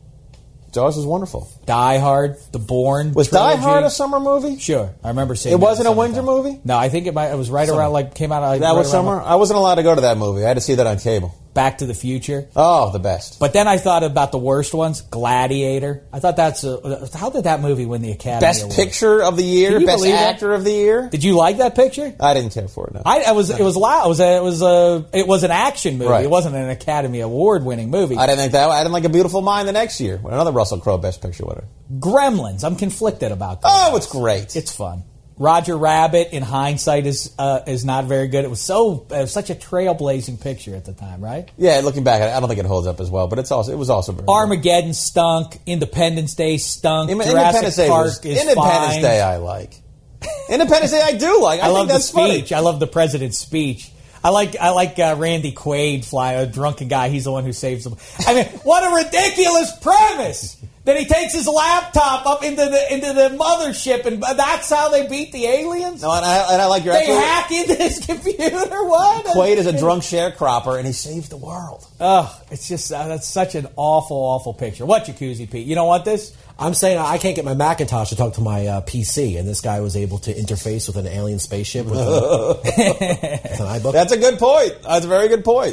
Jaws is wonderful. Die Hard, The Bourne. Was Die trilogy. Hard a summer movie? Sure, I remember seeing. It that wasn't a summertime. winter movie? No, I think it might. It was right around like came out. Like, That right was around, summer. like, I wasn't allowed to go to that movie. I had to see that on cable. Back to the Future. Oh, the best. But then I thought about the worst ones. Gladiator. I thought that's a, how did that movie win the Academy Best Award? picture of the year. Can you Best believe that? actor of the year. Did you like that picture? I didn't care for it. No. I, I was. It was loud. It was. A, it was a. It was an action movie. Right. It wasn't an Academy Award winning movie. I didn't think that. I didn't like A Beautiful Mind the next year. Another Russell Crowe Best Picture winner. Gremlins. I'm conflicted about that. Oh, it's great. It's fun. Roger Rabbit, in hindsight, is uh, is not very good. It was so it was such a trailblazing picture at the time, right? Yeah, looking back, I don't think it holds up as well, but it's also it was also very good. Armageddon stunk. Independence Day stunk. Im- Jurassic Independence Day Park was, is Independence fine. Day I like. Independence Day I do like. I, I think love the that's speech. funny. I love the president's speech. I like I like uh, Randy Quaid, fly a drunken guy. He's the one who saves them. I mean, what a ridiculous premise! That he takes his laptop up into the into the mothership, and that's how they beat the aliens. No, and I, and I like your They absolute- hack into his computer. What? Quaid is a drunk sharecropper, and he saves the world. Oh, it's just uh, that's such an awful, awful picture. What, Jacuzzi Pete? You don't want this? I'm saying I can't get my Macintosh to talk to my uh, P C, and this guy was able to interface with an alien spaceship with, a, with an iBook. That's a good point. That's a very good point.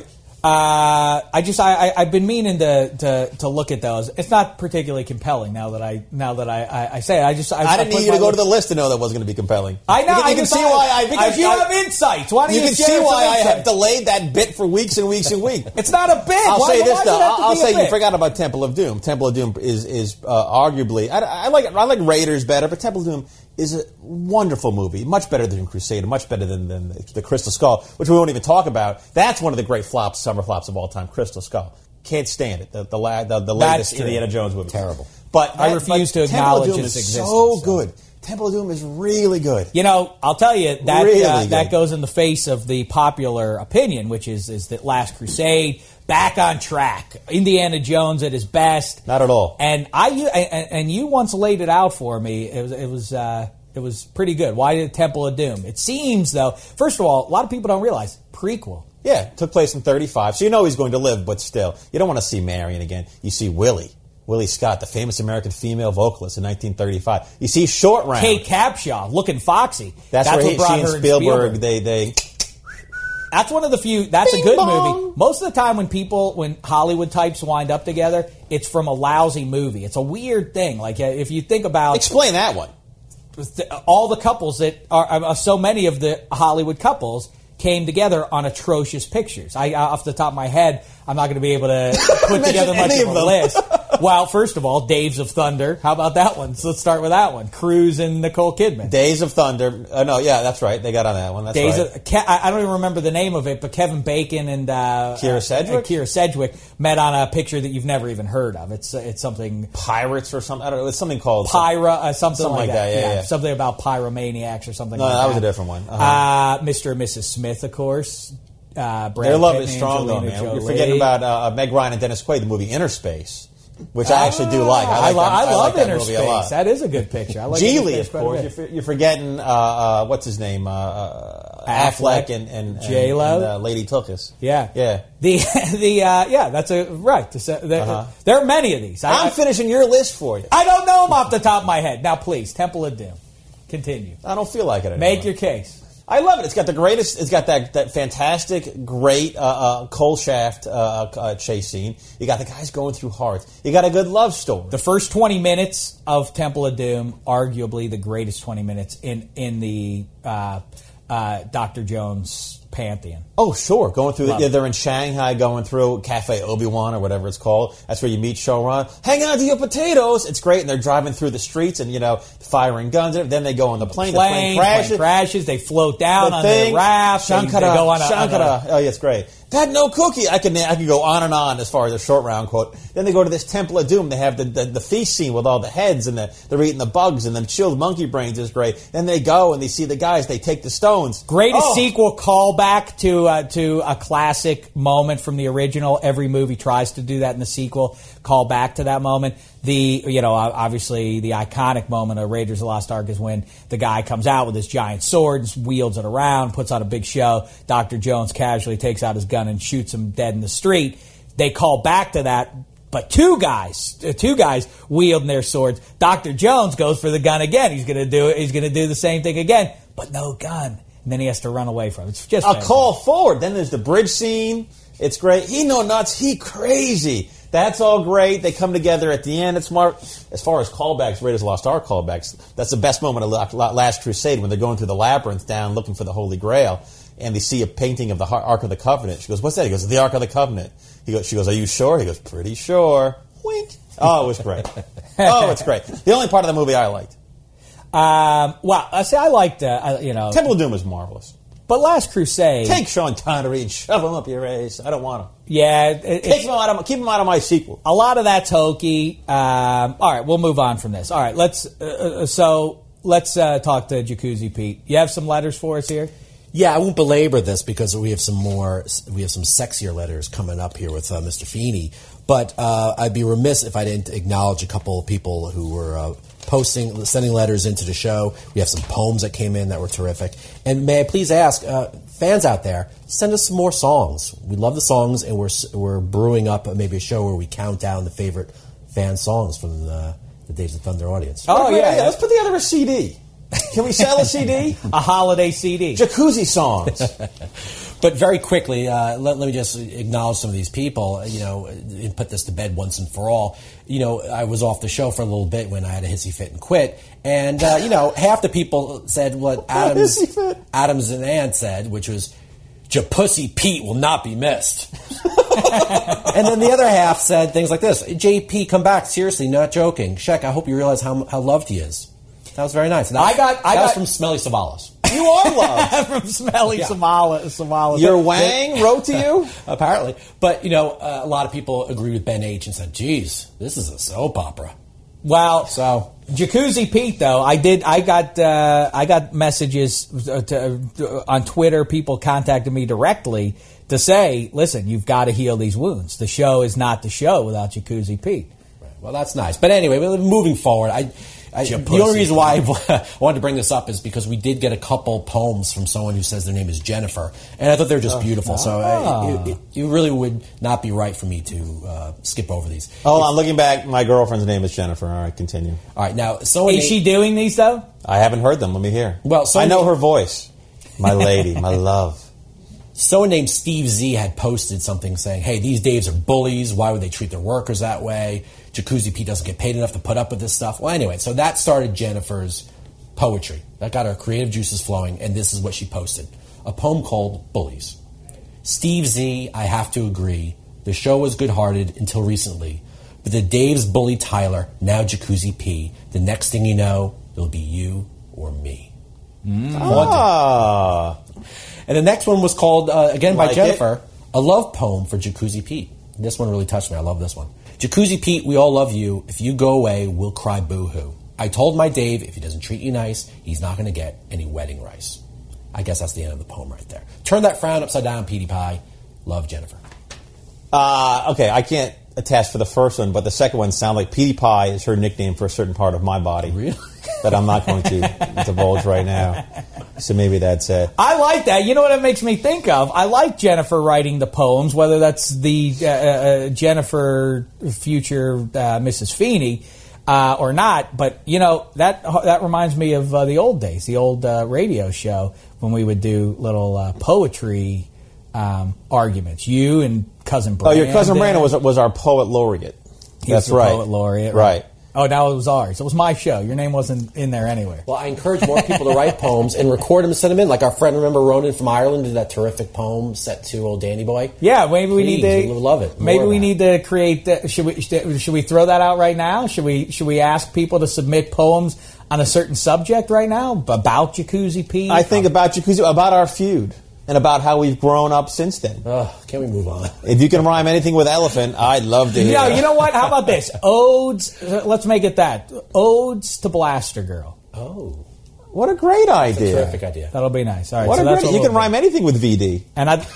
Uh, I just I, I I've been meaning to, to to look at those. It's not particularly compelling now that I now that I, I, I say it. I just I, I didn't put need you my to go to the list- list to know that wasn't going to be compelling. I know. You can, I you can just- see why I because I, you I, have insights. Why don't You you, can share see some why I insight? have delayed that bit for weeks and weeks and weeks. It's not a bit. I'll Why- say why this does though. it have to I'll, I'll be a say you bit? forgot about Temple of Doom. Temple of Doom is is uh, arguably I, I like I like Raiders better, but Temple of Doom is a wonderful movie, much better than Crusader, much better than, than the Crystal Skull, which we won't even talk about. That's one of the great flops, summer flops of all time. Crystal Skull. Can't stand it. The the, la- the, the latest true. Indiana Jones movie. Terrible. But I that- refuse but to Temple of acknowledge Doom its is existence, So so. good. Temple of Doom is really good. You know, I'll tell you that Really uh, good. that goes in the face of the popular opinion, which is is that Last Crusade back on track. Indiana Jones at his best. Not at all. And I and, and you once laid it out for me. It was it was uh, it was pretty good. Why did Temple of Doom? It seems though. First of all, a lot of people don't realize prequel. Yeah, it took place in thirty-five, so you know he's going to live, but still, you don't want to see Marion again. You see Willie. Willie Scott, the famous American female vocalist in nineteen thirty-five. You see Short Round. Kate Capshaw, looking foxy. That's, That's where what he, brought she and her Spielberg, Spielberg. they... they That's one of the few. That's Bing a good bong. movie. Most of the time, when people, when Hollywood types wind up together, it's from a lousy movie. It's a weird thing. Like uh, if you think about Explain that one. all the couples that are, uh, so many of the Hollywood couples came together on atrocious pictures. I, off the top of my head, I'm not going to be able to put together much any of of a them. list. Well, first of all, Days of Thunder. How about that one? So let's start with that one. Cruise and Nicole Kidman. Days of Thunder. Uh, no, yeah, that's right. They got on that one. That's Days right. of, Ke- I I don't even remember the name of it, but Kevin Bacon and uh, Keira uh, Sedgwick? uh, Keira Sedgwick met on a picture that you've never even heard of. It's uh, it's something Pirates or something. I don't know. It's something called... Pyra, uh, something, Something like like that. that, yeah, yeah. Something about pyromaniacs or something No, like that that. was a different one. Uh-huh. Uh, Mister and Missus Smith, of course. Uh, Brad Their love Pitt is and strong, though, Angelina man. You're Jolie. forgetting about uh, Meg Ryan and Dennis Quaid, the movie Inner Space, which I actually do like. I like lo- that, I I love like that Inner movie a Space. lot. That is a good picture. I like Inner Geely, Space of quite a course. bit. You're, for- you're forgetting uh, uh, what's his name, uh, uh, Affleck, Affleck, and and, and, J-Lo. and uh, Lady Tookus. Yeah, Yeah. The the uh, yeah, that's a right. To say, there, Uh-huh. there are many of these. I, I'm I, finishing your list for you. I don't know them off the top of my head. Now, please, Temple of Doom. Continue. I don't feel like it anymore. Make your case. I love it. It's got the greatest. It's got that that fantastic, great uh, uh, coal shaft uh, uh, chase scene. You got the guys going through hearts. You got a good love story. The first twenty minutes of Temple of Doom, arguably the greatest twenty minutes in in the uh, uh, Doctor Jones pantheon. Oh, sure. Going through, Love the, it. they're in Shanghai, going through Cafe Obi-Wan or whatever it's called. That's where you meet Showrun. Hang on to your potatoes. It's great. And they're driving through the streets and, you know, firing guns. And then they go on the plane. The plane Plane, crashes. plane crashes. They float down The on thing, the raft. They, they Shankara, go on a, on Shankara. a Oh, yeah, it's great. That no cookie. I can I can go on and on as far as a short round quote. Then they go to this Temple of Doom. They have the, the, the feast scene with all the heads and the, they're eating the bugs and the chilled monkey brains is great. Then they go and they see the guys. They take the stones. Greatest Oh. sequel callback to uh, to a classic moment from the original. Every movie tries to do that in the sequel. Call back to that moment. The you know obviously the iconic moment of Raiders of the Lost Ark is when the guy comes out with his giant sword, and wields it around, puts on a big show. Doctor Jones casually takes out his gun and shoots him dead in the street. They call back to that. But two guys, uh, two guys wielding their swords. Doctor Jones goes for the gun again. He's going to do it. He's going to do the same thing again, but no gun. And then he has to run away from it. It's just A fantastic. call forward. Then there's the bridge scene. It's great. He no nuts. He crazy. That's all great. They come together at the end. It's more, as far as callbacks, Raiders of the Lost Ark callbacks, that's the best moment of La- Last Crusade when they're going through the labyrinth down looking for the Holy Grail. And they see a painting of the Ark of the Covenant. She goes, what's that? He goes, the Ark of the Covenant. He goes, she goes, are you sure? He goes, pretty sure. Wink. Oh, it was great. Oh, it's great. The only part of the movie I liked. Um, well, I say I liked, uh, uh, you know, Temple of Doom is marvelous. but Last Crusade. Take Sean Connery and shove him up your ass. I don't want him. yeah, it, Take it's, him out of, keep him out of my sequel. a lot of that's hokey. Um, all right, we'll move on from this. All right, let's. Uh, uh, so let's uh, talk to Jacuzzi Pete. You have some letters for us here. Yeah, I won't belabor this because we have some more, we have some sexier letters coming up here with uh, Mister Feeney. But uh, I'd be remiss if I didn't acknowledge a couple of people who were uh, posting, sending letters into the show. We have some poems that came in that were terrific. And may I please ask, uh, fans out there, send us some more songs. We love the songs, and we're we're brewing up maybe a show where we count down the favorite fan songs from the, the Days of Thunder audience. Oh, yeah, yeah. Let's put together a C D. Can we sell a C D? A holiday C D. Jacuzzi songs. But very quickly, uh, let, let me just acknowledge some of these people, you know, and put this to bed once and for all. You know, I was off the show for a little bit when I had a hissy fit and quit. And, uh, you know, half the people said what Adams, hissy fit? Adams and Ann said, which was, Japussy Pete will not be missed. And then the other half said things like this. J P, come back. Seriously, not joking. Sheck, I hope you realize how, how loved he is. That was very nice. And that, I got- I that was got- from Smelly Savalas. You are loved. From Smelly Yeah. Somala. Somala. Your Wang wrote to you? Apparently. But, you know, uh, a lot of people agree with Ben H. and said, geez, this is a soap opera. Well, So, Jacuzzi Pete, though, I did. I got. Uh, I got messages uh, to, uh, on Twitter. People contacted me directly to say, listen, you've got to heal these wounds. The show is not the show without Jacuzzi Pete. Well, that's nice. But anyway, moving forward, I, I the only reason why I wanted to bring this up is because we did get a couple poems from someone who says their name is Jennifer, and I thought they were just beautiful. Oh. So I, it, it, it really would not be right for me to uh, skip over these. Oh, I'm looking back. My girlfriend's name is Jennifer. All right, continue. All right, now someone is she doing these though? I haven't heard them. Let me hear. Well, I know her voice. My lady, my love. Someone named Steve Z had posted something saying, hey, these Daves are bullies. Why would they treat their workers that way? Jacuzzi Pete doesn't get paid enough to put up with this stuff. Well, anyway, so that started Jennifer's poetry. That got her creative juices flowing, and this is what she posted. A poem called Bullies. Steve Z, I have to agree. The show was good-hearted until recently. But the Daves bully Tyler, now Jacuzzi P. The next thing you know, it'll be you or me. Mm. Ah. And the next one was called, uh, again by like Jennifer, it. A Love Poem for Jacuzzi Pete. This one really touched me. I love this one. Jacuzzi Pete, we all love you. If you go away, we'll cry boo-hoo. I told my Dave if he doesn't treat you nice, he's not going to get any wedding rice. I guess that's the end of the poem right there. Turn that frown upside down, Petey Pie. Love, Jennifer. Uh, okay, I can't attest for the first one, but the second one sounds like Petey Pie is her nickname for a certain part of my body. Really? That I'm not going to divulge right now. So maybe that's it. I like that. You know what it makes me think of? I like Jennifer writing the poems, whether that's the uh, uh, Jennifer future uh, Missus Feeney uh, or not. But, you know, that that reminds me of uh, the old days, the old uh, radio show when we would do little uh, poetry um, arguments. You and Cousin Brandon. Oh, your Cousin Brandon was, was our poet laureate. He That's was the right. poet laureate. Right. Oh, now it was ours. It was my show. Your name wasn't in there anyway. Well, I encourage more people to write poems and record them and send them in. Like our friend, remember Ronan from Ireland, did that terrific poem set to old Danny Boy? Yeah, maybe we Please, need to. we would love it. Maybe More we of need to create. The, should we should we throw that out right now? Should we should we ask people to submit poems on a certain subject right now about Jacuzzi Pete? I think about Jacuzzi, about our feud, and about how we've grown up since then. Ugh, can we move on? If you can rhyme anything with elephant, I'd love to hear No, it. you know what? How about this? Odes. Let's make it that. Odes to Blaster Girl. Oh, What a great idea. terrific idea. That'll be nice. All right. What so a that's great, what you we'll can do. rhyme anything with V D. And I.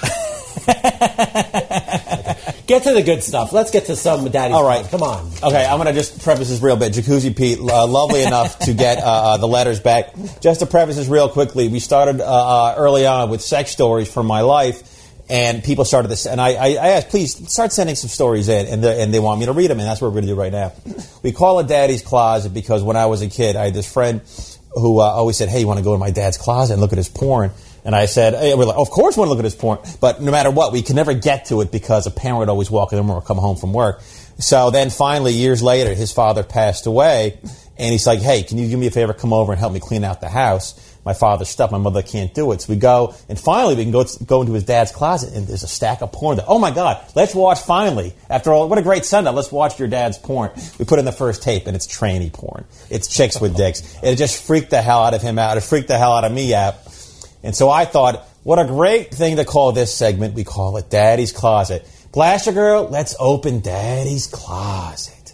Get to the good stuff. Let's get to some Daddy's All right. poems. Come on. Okay, I'm going to just preface this real bit. Jacuzzi Pete, uh, lovely enough to get uh, uh, the letters back. Just to preface this real quickly, we started uh, uh, early on with sex stories from my life, and people started this. And I, I, I asked, please start sending some stories in, and, and they want me to read them, and that's what we're going to do right now. We call it Daddy's Closet because when I was a kid, I had this friend who uh, always said, hey, you want to go in my dad's closet and look at his porn? And I said, hey, we're like, of course we want to look at his porn. But no matter what, we could never get to it because a parent would always walk in the room or come home from work. So then finally, years later, his father passed away. And he's like, hey, can you do me a favor, come over and help me clean out the house? My father's stuff, my mother can't do it. So we go, and finally we can go go into his dad's closet, and there's a stack of porn there. Oh, my God, let's watch finally. After all, what a great Sunday. Let's watch your dad's porn. We put in the first tape, and it's tranny porn. It's chicks with dicks. It just freaked the hell out of him out. It freaked the hell out of me out. And so I thought, what a great thing to call this segment. We call it Daddy's Closet. Blaster Girl, let's open Daddy's Closet.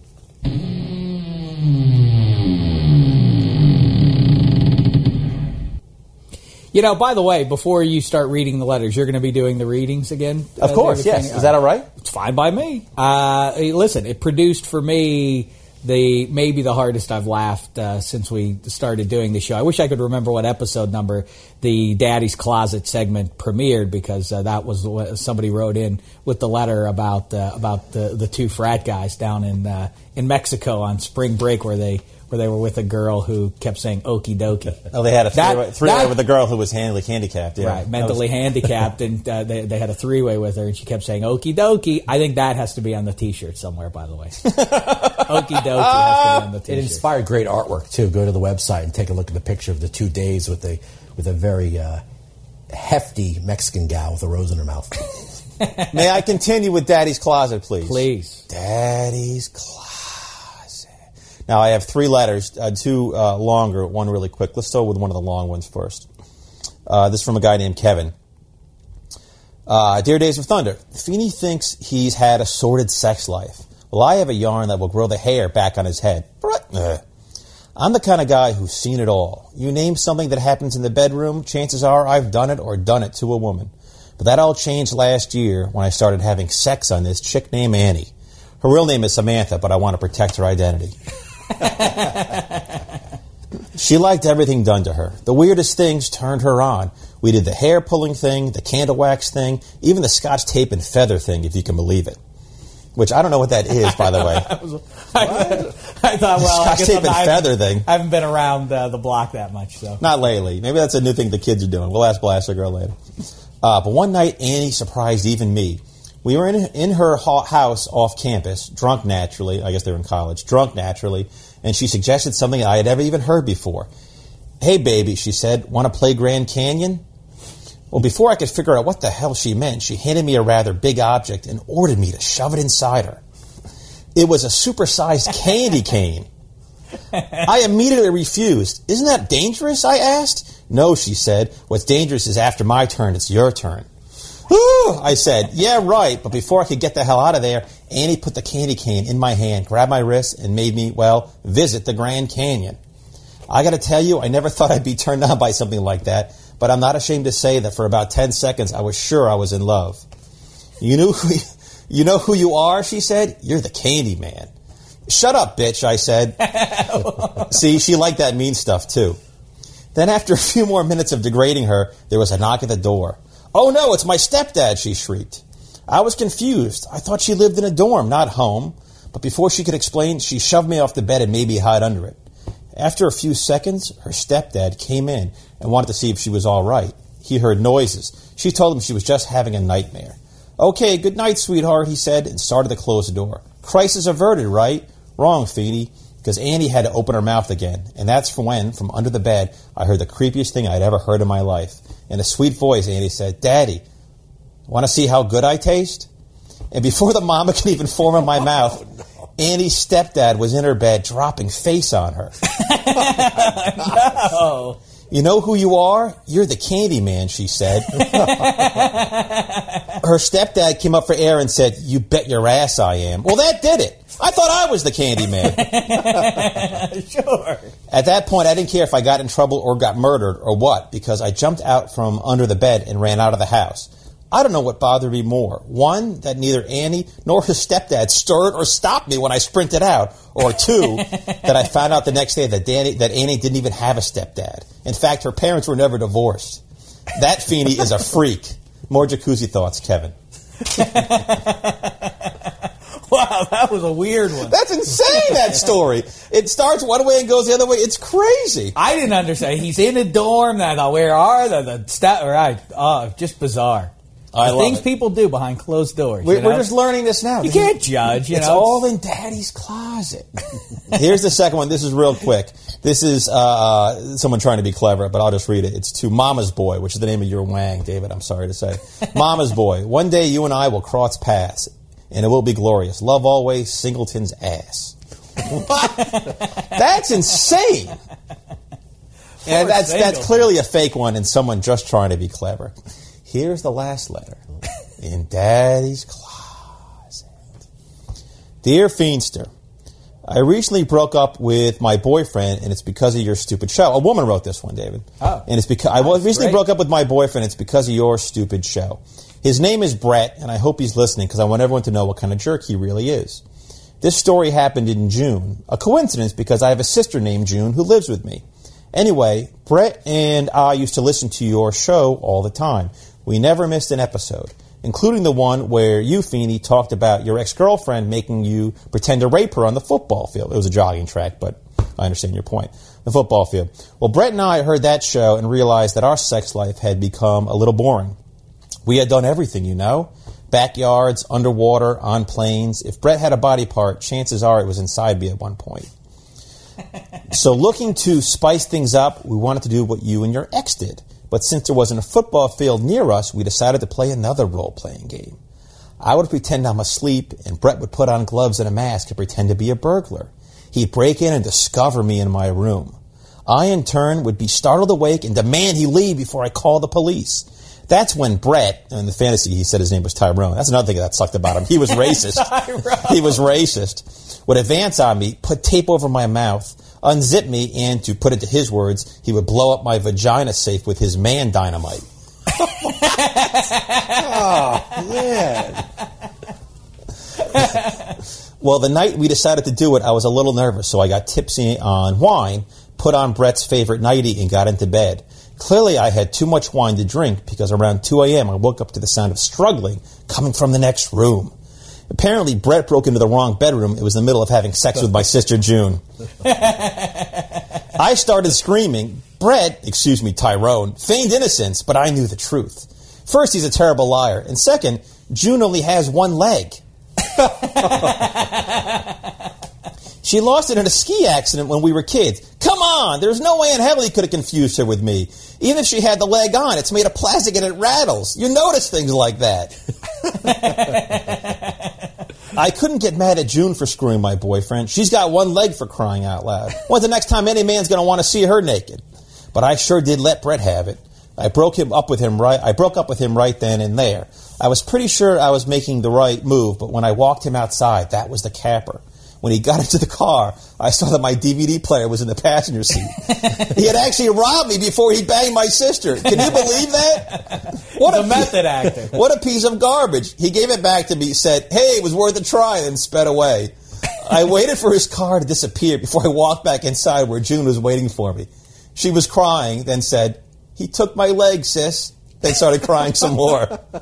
You know, by the way, before you start reading the letters, you're going to be doing the readings again? Of uh, course, David yes. King? Is that all right? It's fine by me. Uh, listen, it produced for me the maybe the hardest I've laughed uh, since we started doing the show. I wish I could remember what episode number the Daddy's Closet segment premiered, because uh, that was what somebody wrote in with the letter about uh, about the, the two frat guys down in uh, in Mexico on spring break where they where they were with a girl who kept saying okie dokie. Oh, they had a That- three-way, three-way that- with a girl who was hand- handicapped. Yeah. Right, mentally handicapped, and uh, they, they had a three-way with her, and she kept saying okie dokie. I think that has to be on the T-shirt somewhere, by the way. Okie dokie has to be on the It T-shirt. inspired great artwork too. Go to the website and take a look at the picture of the two days with a with a very uh, hefty Mexican gal with a rose in her mouth. May I continue with Daddy's Closet, please? Please. Daddy's Closet. Now, I have three letters, uh, two uh, longer, one really quick. Let's start with one of the long ones first. Uh, this is from a guy named Kevin. Uh, Dear Days of Thunder, Feeney thinks he's had a sordid sex life. Well, I have a yarn that will grow the hair back on his head. Ugh. I'm the kind of guy who's seen it all. You name something that happens in the bedroom, chances are I've done it or done it to a woman. But that all changed last year when I started having sex on this chick named Annie. Her real name is Samantha, but I want to protect her identity. She liked everything done to her. The weirdest things turned her on. We did the hair pulling thing, the candle wax thing, even the scotch tape and feather thing, if you can believe it. Which I don't know what that is, by the way. I, I thought, well, Scotch I guess tape I'm and not, feather thing. I haven't been around uh, the block that much, so. Not lately. Maybe that's a new thing the kids are doing. We'll ask Blaster Girl later. Uh, but one night, Annie surprised even me. We were in, in her ha- house off campus, drunk naturally. I guess they were in college. Drunk naturally. And she suggested something I had never even heard before. Hey, baby, she said, want to play Grand Canyon? Well, before I could figure out what the hell she meant, she handed me a rather big object and ordered me to shove it inside her. It was a supersized candy cane. I immediately refused. Isn't that dangerous? I asked. No, she said. What's dangerous is after my turn, it's your turn. Whew, I said, yeah, right. But before I could get the hell out of there, Annie put the candy cane in my hand, grabbed my wrist, and made me, well, visit the Grand Canyon. I got to tell you, I never thought I'd be turned on by something like that, but I'm not ashamed to say that for about ten seconds, I was sure I was in love. You knew who, you know who you are, she said? You're the candy man. Shut up, bitch, I said. See, she liked that mean stuff, too. Then after a few more minutes of degrading her, there was a knock at the door. Oh, no, it's my stepdad, she shrieked. I was confused. I thought she lived in a dorm, not home. But before she could explain, she shoved me off the bed and made me hide under it. After a few seconds, her stepdad came in and wanted to see if she was all right. He heard noises. She told him she was just having a nightmare. Okay, good night, sweetheart, he said, and started to close the door. Crisis averted, right? Wrong, Feeny, because Annie had to open her mouth again. And that's when, from under the bed, I heard the creepiest thing I'd ever heard in my life. In a sweet voice, Annie said, Daddy, want to see how good I taste? And before the mama could even form in my mouth, oh, no. Annie's stepdad was in her bed dropping face on her. No. You know who you are? You're the candy man, she said. Her stepdad came up for air and said, you bet your ass I am. Well, that did it. I thought I was the candy man. Sure. At that point, I didn't care if I got in trouble or got murdered or what, because I jumped out from under the bed and ran out of the house. I don't know what bothered me more. One, that neither Annie nor her stepdad stirred or stopped me when I sprinted out. Or two, that I found out the next day that, Danny, that Annie didn't even have a stepdad. In fact, her parents were never divorced. That Feeny is a freak. More jacuzzi thoughts, Kevin. Wow, that was a weird one. That's insane, that story. It starts one way and goes the other way. It's crazy. I didn't understand. He's in a dorm. I thought, where are the, the sta- right? Oh, just bizarre. I the love things it. people do behind closed doors. We're, you know? we're just learning this now. You This can't is, judge, you it's know. all in Daddy's closet. Here's the second one. This is real quick. This is uh, someone trying to be clever, but I'll just read it. It's to Mama's Boy, which is the name of your wang, David. I'm sorry to say. Mama's Boy. One day you and I will cross paths, and it will be glorious. Love always, Singleton's ass. What? That's insane. And that's that's clearly a fake one and someone just trying to be clever. Here's the last letter. In Daddy's closet. Dear Feenster, I recently broke up with my boyfriend, and it's because of your stupid show. A woman wrote this one, David. Oh. And it's because I recently great. broke up with my boyfriend. It's because of your stupid show. His name is Brett, and I hope he's listening because I want everyone to know what kind of jerk he really is. This story happened in June. A coincidence because I have a sister named June who lives with me. Anyway, Brett and I used to listen to your show all the time. We never missed an episode, including the one where you, Feeny, talked about your ex-girlfriend making you pretend to rape her on the football field. It was a jogging track, but I understand your point. The football field. Well, Brett and I heard that show and realized that our sex life had become a little boring. We had done everything, you know. Backyards, underwater, on planes. If Brett had a body part, chances are it was inside me at one point. So looking to spice things up, we wanted to do what you and your ex did. But since there wasn't a football field near us, we decided to play another role-playing game. I would pretend I'm asleep, and Brett would put on gloves and a mask and pretend to be a burglar. He'd break in and discover me in my room. I, in turn, would be startled awake and demand he leave before I call the police. That's when Brett, in the fantasy he said his name was Tyrone. That's another thing that sucked about him. He was racist. He was racist. Would advance on me, put tape over my mouth, unzip me, and, to put it to his words, he would blow up my vagina safe with his man dynamite. Oh, man. Well, the night we decided to do it, I was a little nervous, so I got tipsy on wine, put on Brett's favorite nightie, and got into bed. Clearly, I had too much wine to drink because around two a.m. I woke up to the sound of struggling coming from the next room. Apparently, Brett broke into the wrong bedroom. It was in the middle of having sex with my sister, June. I started screaming. Brett, excuse me, Tyrone, feigned innocence, but I knew the truth. First, he's a terrible liar. And second, June only has one leg. She lost it in a ski accident when we were kids. Come on, there's no way in hell he could have confused her with me. Even if she had the leg on, it's made of plastic and it rattles. You notice things like that. I couldn't get mad at June for screwing my boyfriend. She's got one leg, for crying out loud. When's the next time any man's going to want to see her naked? But I sure did let Brett have it. I broke him up with him right. I broke up with him right then and there. I was pretty sure I was making the right move, but when I walked him outside, that was the capper. When he got into the car, I saw that my D V D player was in the passenger seat. He had actually robbed me before he banged my sister. Can you believe that? What the a method actor. What a piece of garbage. He gave it back to me, said, hey, it was worth a try, and sped away. I waited for his car to disappear before I walked back inside where June was waiting for me. She was crying, then said, he took my leg, sis. Then started crying some more.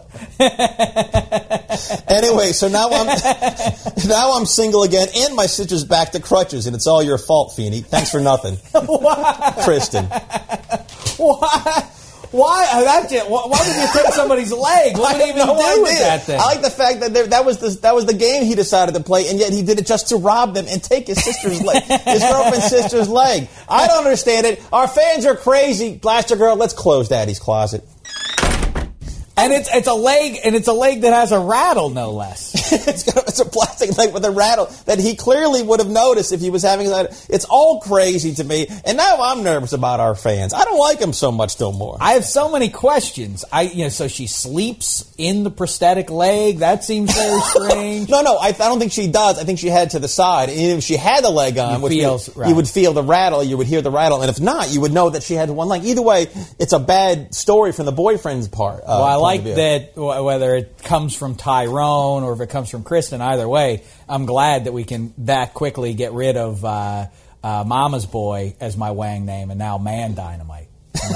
Anyway, so now I'm now I'm single again, and my sister's back to crutches, and it's all your fault, Feeney. Thanks for nothing. Why? Kristen. Why? Why? uh, That just, why, why would you take somebody's leg? What would he even no do idea. with that thing? I like the fact that there, that was the that was the game he decided to play, and yet he did it just to rob them and take his sister's leg, his girlfriend's sister's leg. I don't understand it. Our fans are crazy. Blaster Girl, let's close Daddy's closet. And it's it's a leg, and it's a leg that has a rattle, no less. it's, got, it's a plastic leg with a rattle that he clearly would have noticed if he was having that. It's all crazy to me, and now I'm nervous about our fans. I don't like them so much no more. I have so many questions. I, you know, so she sleeps in the prosthetic leg. That seems very strange. no, no, I, I don't think she does. I think she had it to the side. And if she had the leg on, You which feels- you, right. you would feel the rattle. You would hear the rattle, and if not, you would know that she had one leg. Either way, it's a bad story from the boyfriend's part. Uh, Well, I point like of view. that wh- whether it comes from Tyrone or if it comes from Kristen, either way, I'm glad that we can that quickly get rid of uh, uh, Mama's Boy as my Wang name and now Man Dynamite.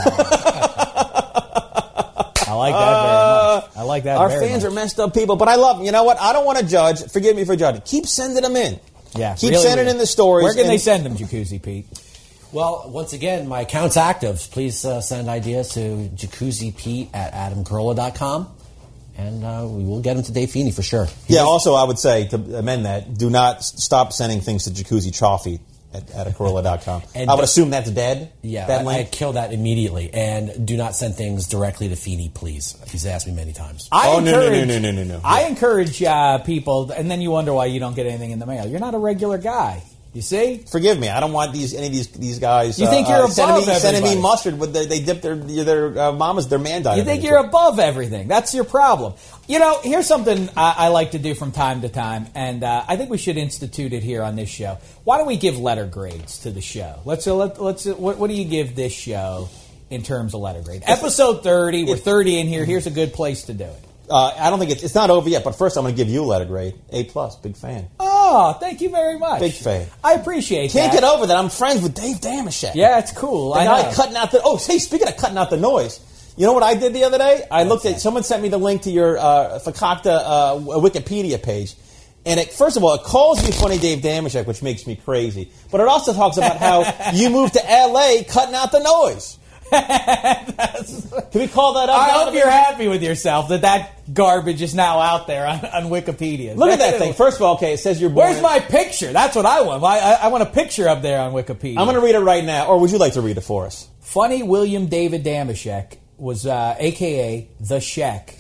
I like that very much. I like that Our very fans much. are messed up people, but I love them. You know what? I don't want to judge. Forgive me for judging. Keep sending them in. Yeah, Keep really sending weird. in the stories. Where can and- they send them, Jacuzzi Pete? Well, once again, my account's active. Please uh, send ideas to jacuzzi pete at adam carolla dot com, and uh, we will get them to Dave Feeney for sure. He Yeah, does- also, I would say, to amend that, do not s- stop sending things to Jacuzzi Chaffee at, at Corolla dot com. And I would don't- assume that's dead. Yeah, that I, link. I'd kill that immediately. And do not send things directly to Feeney, please. He's asked me many times. I Oh, no, no, encourage, no, no, no, no, no. I Yeah. encourage uh, people, and then you wonder why you don't get anything in the mail. You're not a regular guy. You see? Forgive me, I don't want these any of these these guys. You think uh, you're uh, sending above me, sending me everybody. mustard with the, they dip their their uh, mamas their man dynamite. You think you're above everything. That's your problem. You know, here's something I, I like to do from time to time, and uh, I think we should institute it here on this show. Why don't we give letter grades to the show? Let's uh, let, let's. Uh, what, what do you give this show in terms of letter grade? Episode thirty. We're thirty in here. Here's a good place to do it. Uh, I don't think it's, it's not over yet. But first, I'm going to give you a letter grade, A plus. Big fan. Oh, thank you very much. Big fan. I appreciate Can't that. get over that. I'm friends with Dave Damashek. Yeah, it's cool. The I guy know. cutting out the. Oh, hey, speaking of cutting out the noise, you know what I did the other day? I looked at. Someone sent me the link to your uh, Fakakta uh, Wikipedia page, and it, first of all, it calls you Funny Dave Damashek, which makes me crazy. But it also talks about how you moved to L A, cutting out the noise. Can we call that up? I now? hope you're happy with yourself that that garbage is now out there on, on Wikipedia. Look at that thing. First of all, okay, it says you're born. Where's my picture? That's what I want. I, I, I want a picture up there on Wikipedia. I'm going to read it right now, or would you like to read it for us? Funny William David Damashek was uh, A K A The Sheck.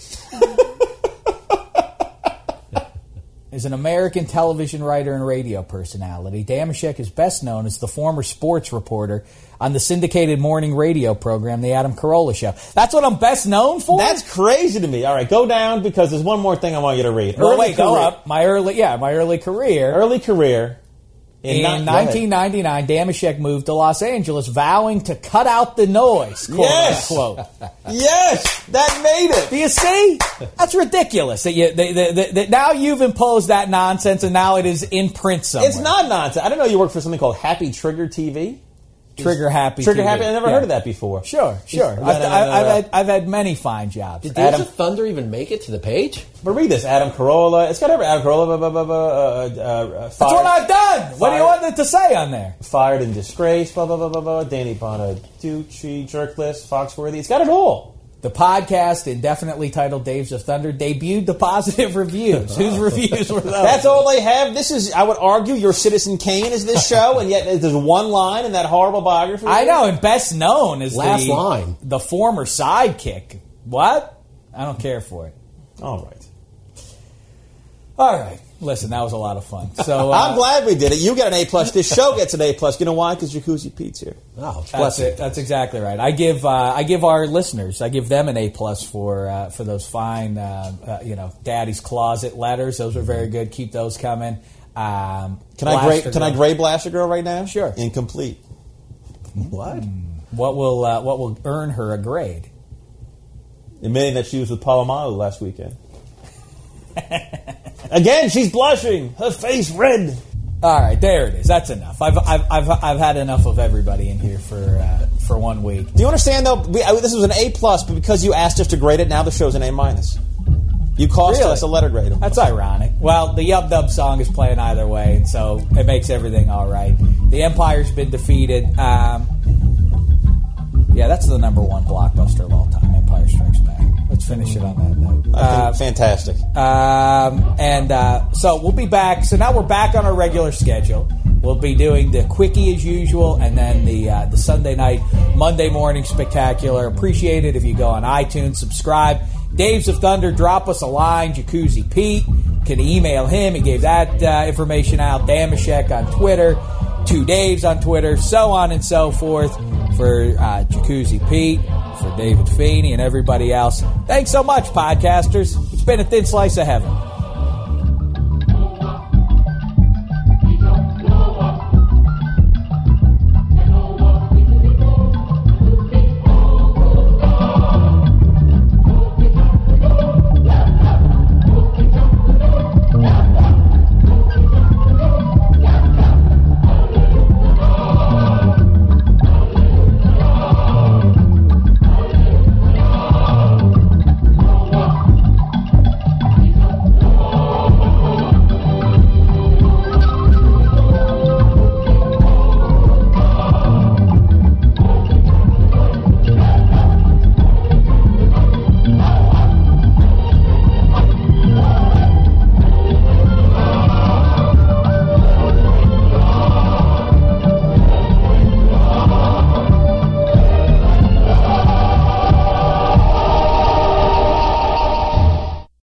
Is an American television writer and radio personality. Damashek is best known as the former sports reporter on the syndicated morning radio program, The Adam Carolla Show. That's what I'm best known for? That's crazy to me. All right, go down because there's one more thing I want you to read. Well, Early wait, go career. up. My early, yeah, my early career. Early career. In, In nineteen ninety-nine, Damashek moved to Los Angeles, vowing to cut out the noise, quote Yes. unquote. Yes, that made it. Do you see? That's ridiculous. That you, they, they, they, that now you've imposed that nonsense, and now it is in print somewhere. It's not nonsense. I didn't know you worked for something called Happy Trigger T V. Trigger Happy. Trigger T V. Happy. I never Yeah. heard of that before. Sure, sure. No, I've, no, no, I- no, I've, no. had, I've had many fine jobs. Did Days Adam- of Thunder even make it to the page? But read this: Adam Carolla. It's got every Adam Carolla. Blah, blah, blah, blah, uh, uh, uh, That's what I've done. What do you Fired. want it to say on there? Fired in disgrace. Blah blah blah blah blah. Danny Bonaducci, Jerkless, Foxworthy. It's got it all. The podcast, indefinitely titled Days of Thunder, debuted the positive reviews. Whose reviews were those? That's all they have. This is, I would argue, your Citizen Kane is this show, and yet there's one line in that horrible biography. I know, and best known is Last the, line. the former sidekick. What? I don't care for it. All right. All right. Listen, that was a lot of fun. So uh, I'm glad we did it. You get an A plus. This show gets an A plus. You know why? Because Jacuzzi Pete's here. Oh, it's That's blessing. it. That's exactly right. I give uh, I give our listeners, I give them an A plus for uh, for those fine uh, uh, you know Daddy's Closet letters. Those are very good. Keep those coming. Um, Can I gray? Blaster Can I Girl. gray Blaster Girl right now? Sure. Incomplete. What? What will uh, what will earn her a grade? Admitting that she was with Palomalo last weekend. Again, she's blushing. Her face red. All right, there it is. That's enough. I've I've I've, I've had enough of everybody in here for uh, for one week. Do you understand though? We, I, this was an A plus, but because you asked us to grade it, now the show's an A minus. You cost Really? us a letter grade. That's ironic. Well, the Yub Dub song is playing either way, and so it makes everything all right. The Empire's been defeated. Um, yeah, that's the number one blockbuster of all time. Empire Strikes Back. Let's finish it on that note. I Uh, think fantastic. Um, and uh, so we'll be back. So now we're back on our regular schedule. We'll be doing the quickie as usual, and then the uh, the Sunday night, Monday morning spectacular. Appreciate it if you go on iTunes, subscribe. Daves of Thunder, drop us a line. Jacuzzi Pete can email him. He gave that uh, information out. Damashek on Twitter, Two Daves on Twitter, so on and so forth. For uh, Jacuzzi Pete, for David Feeney, and everybody else. Thanks so much, podcasters. It's been a thin slice of heaven.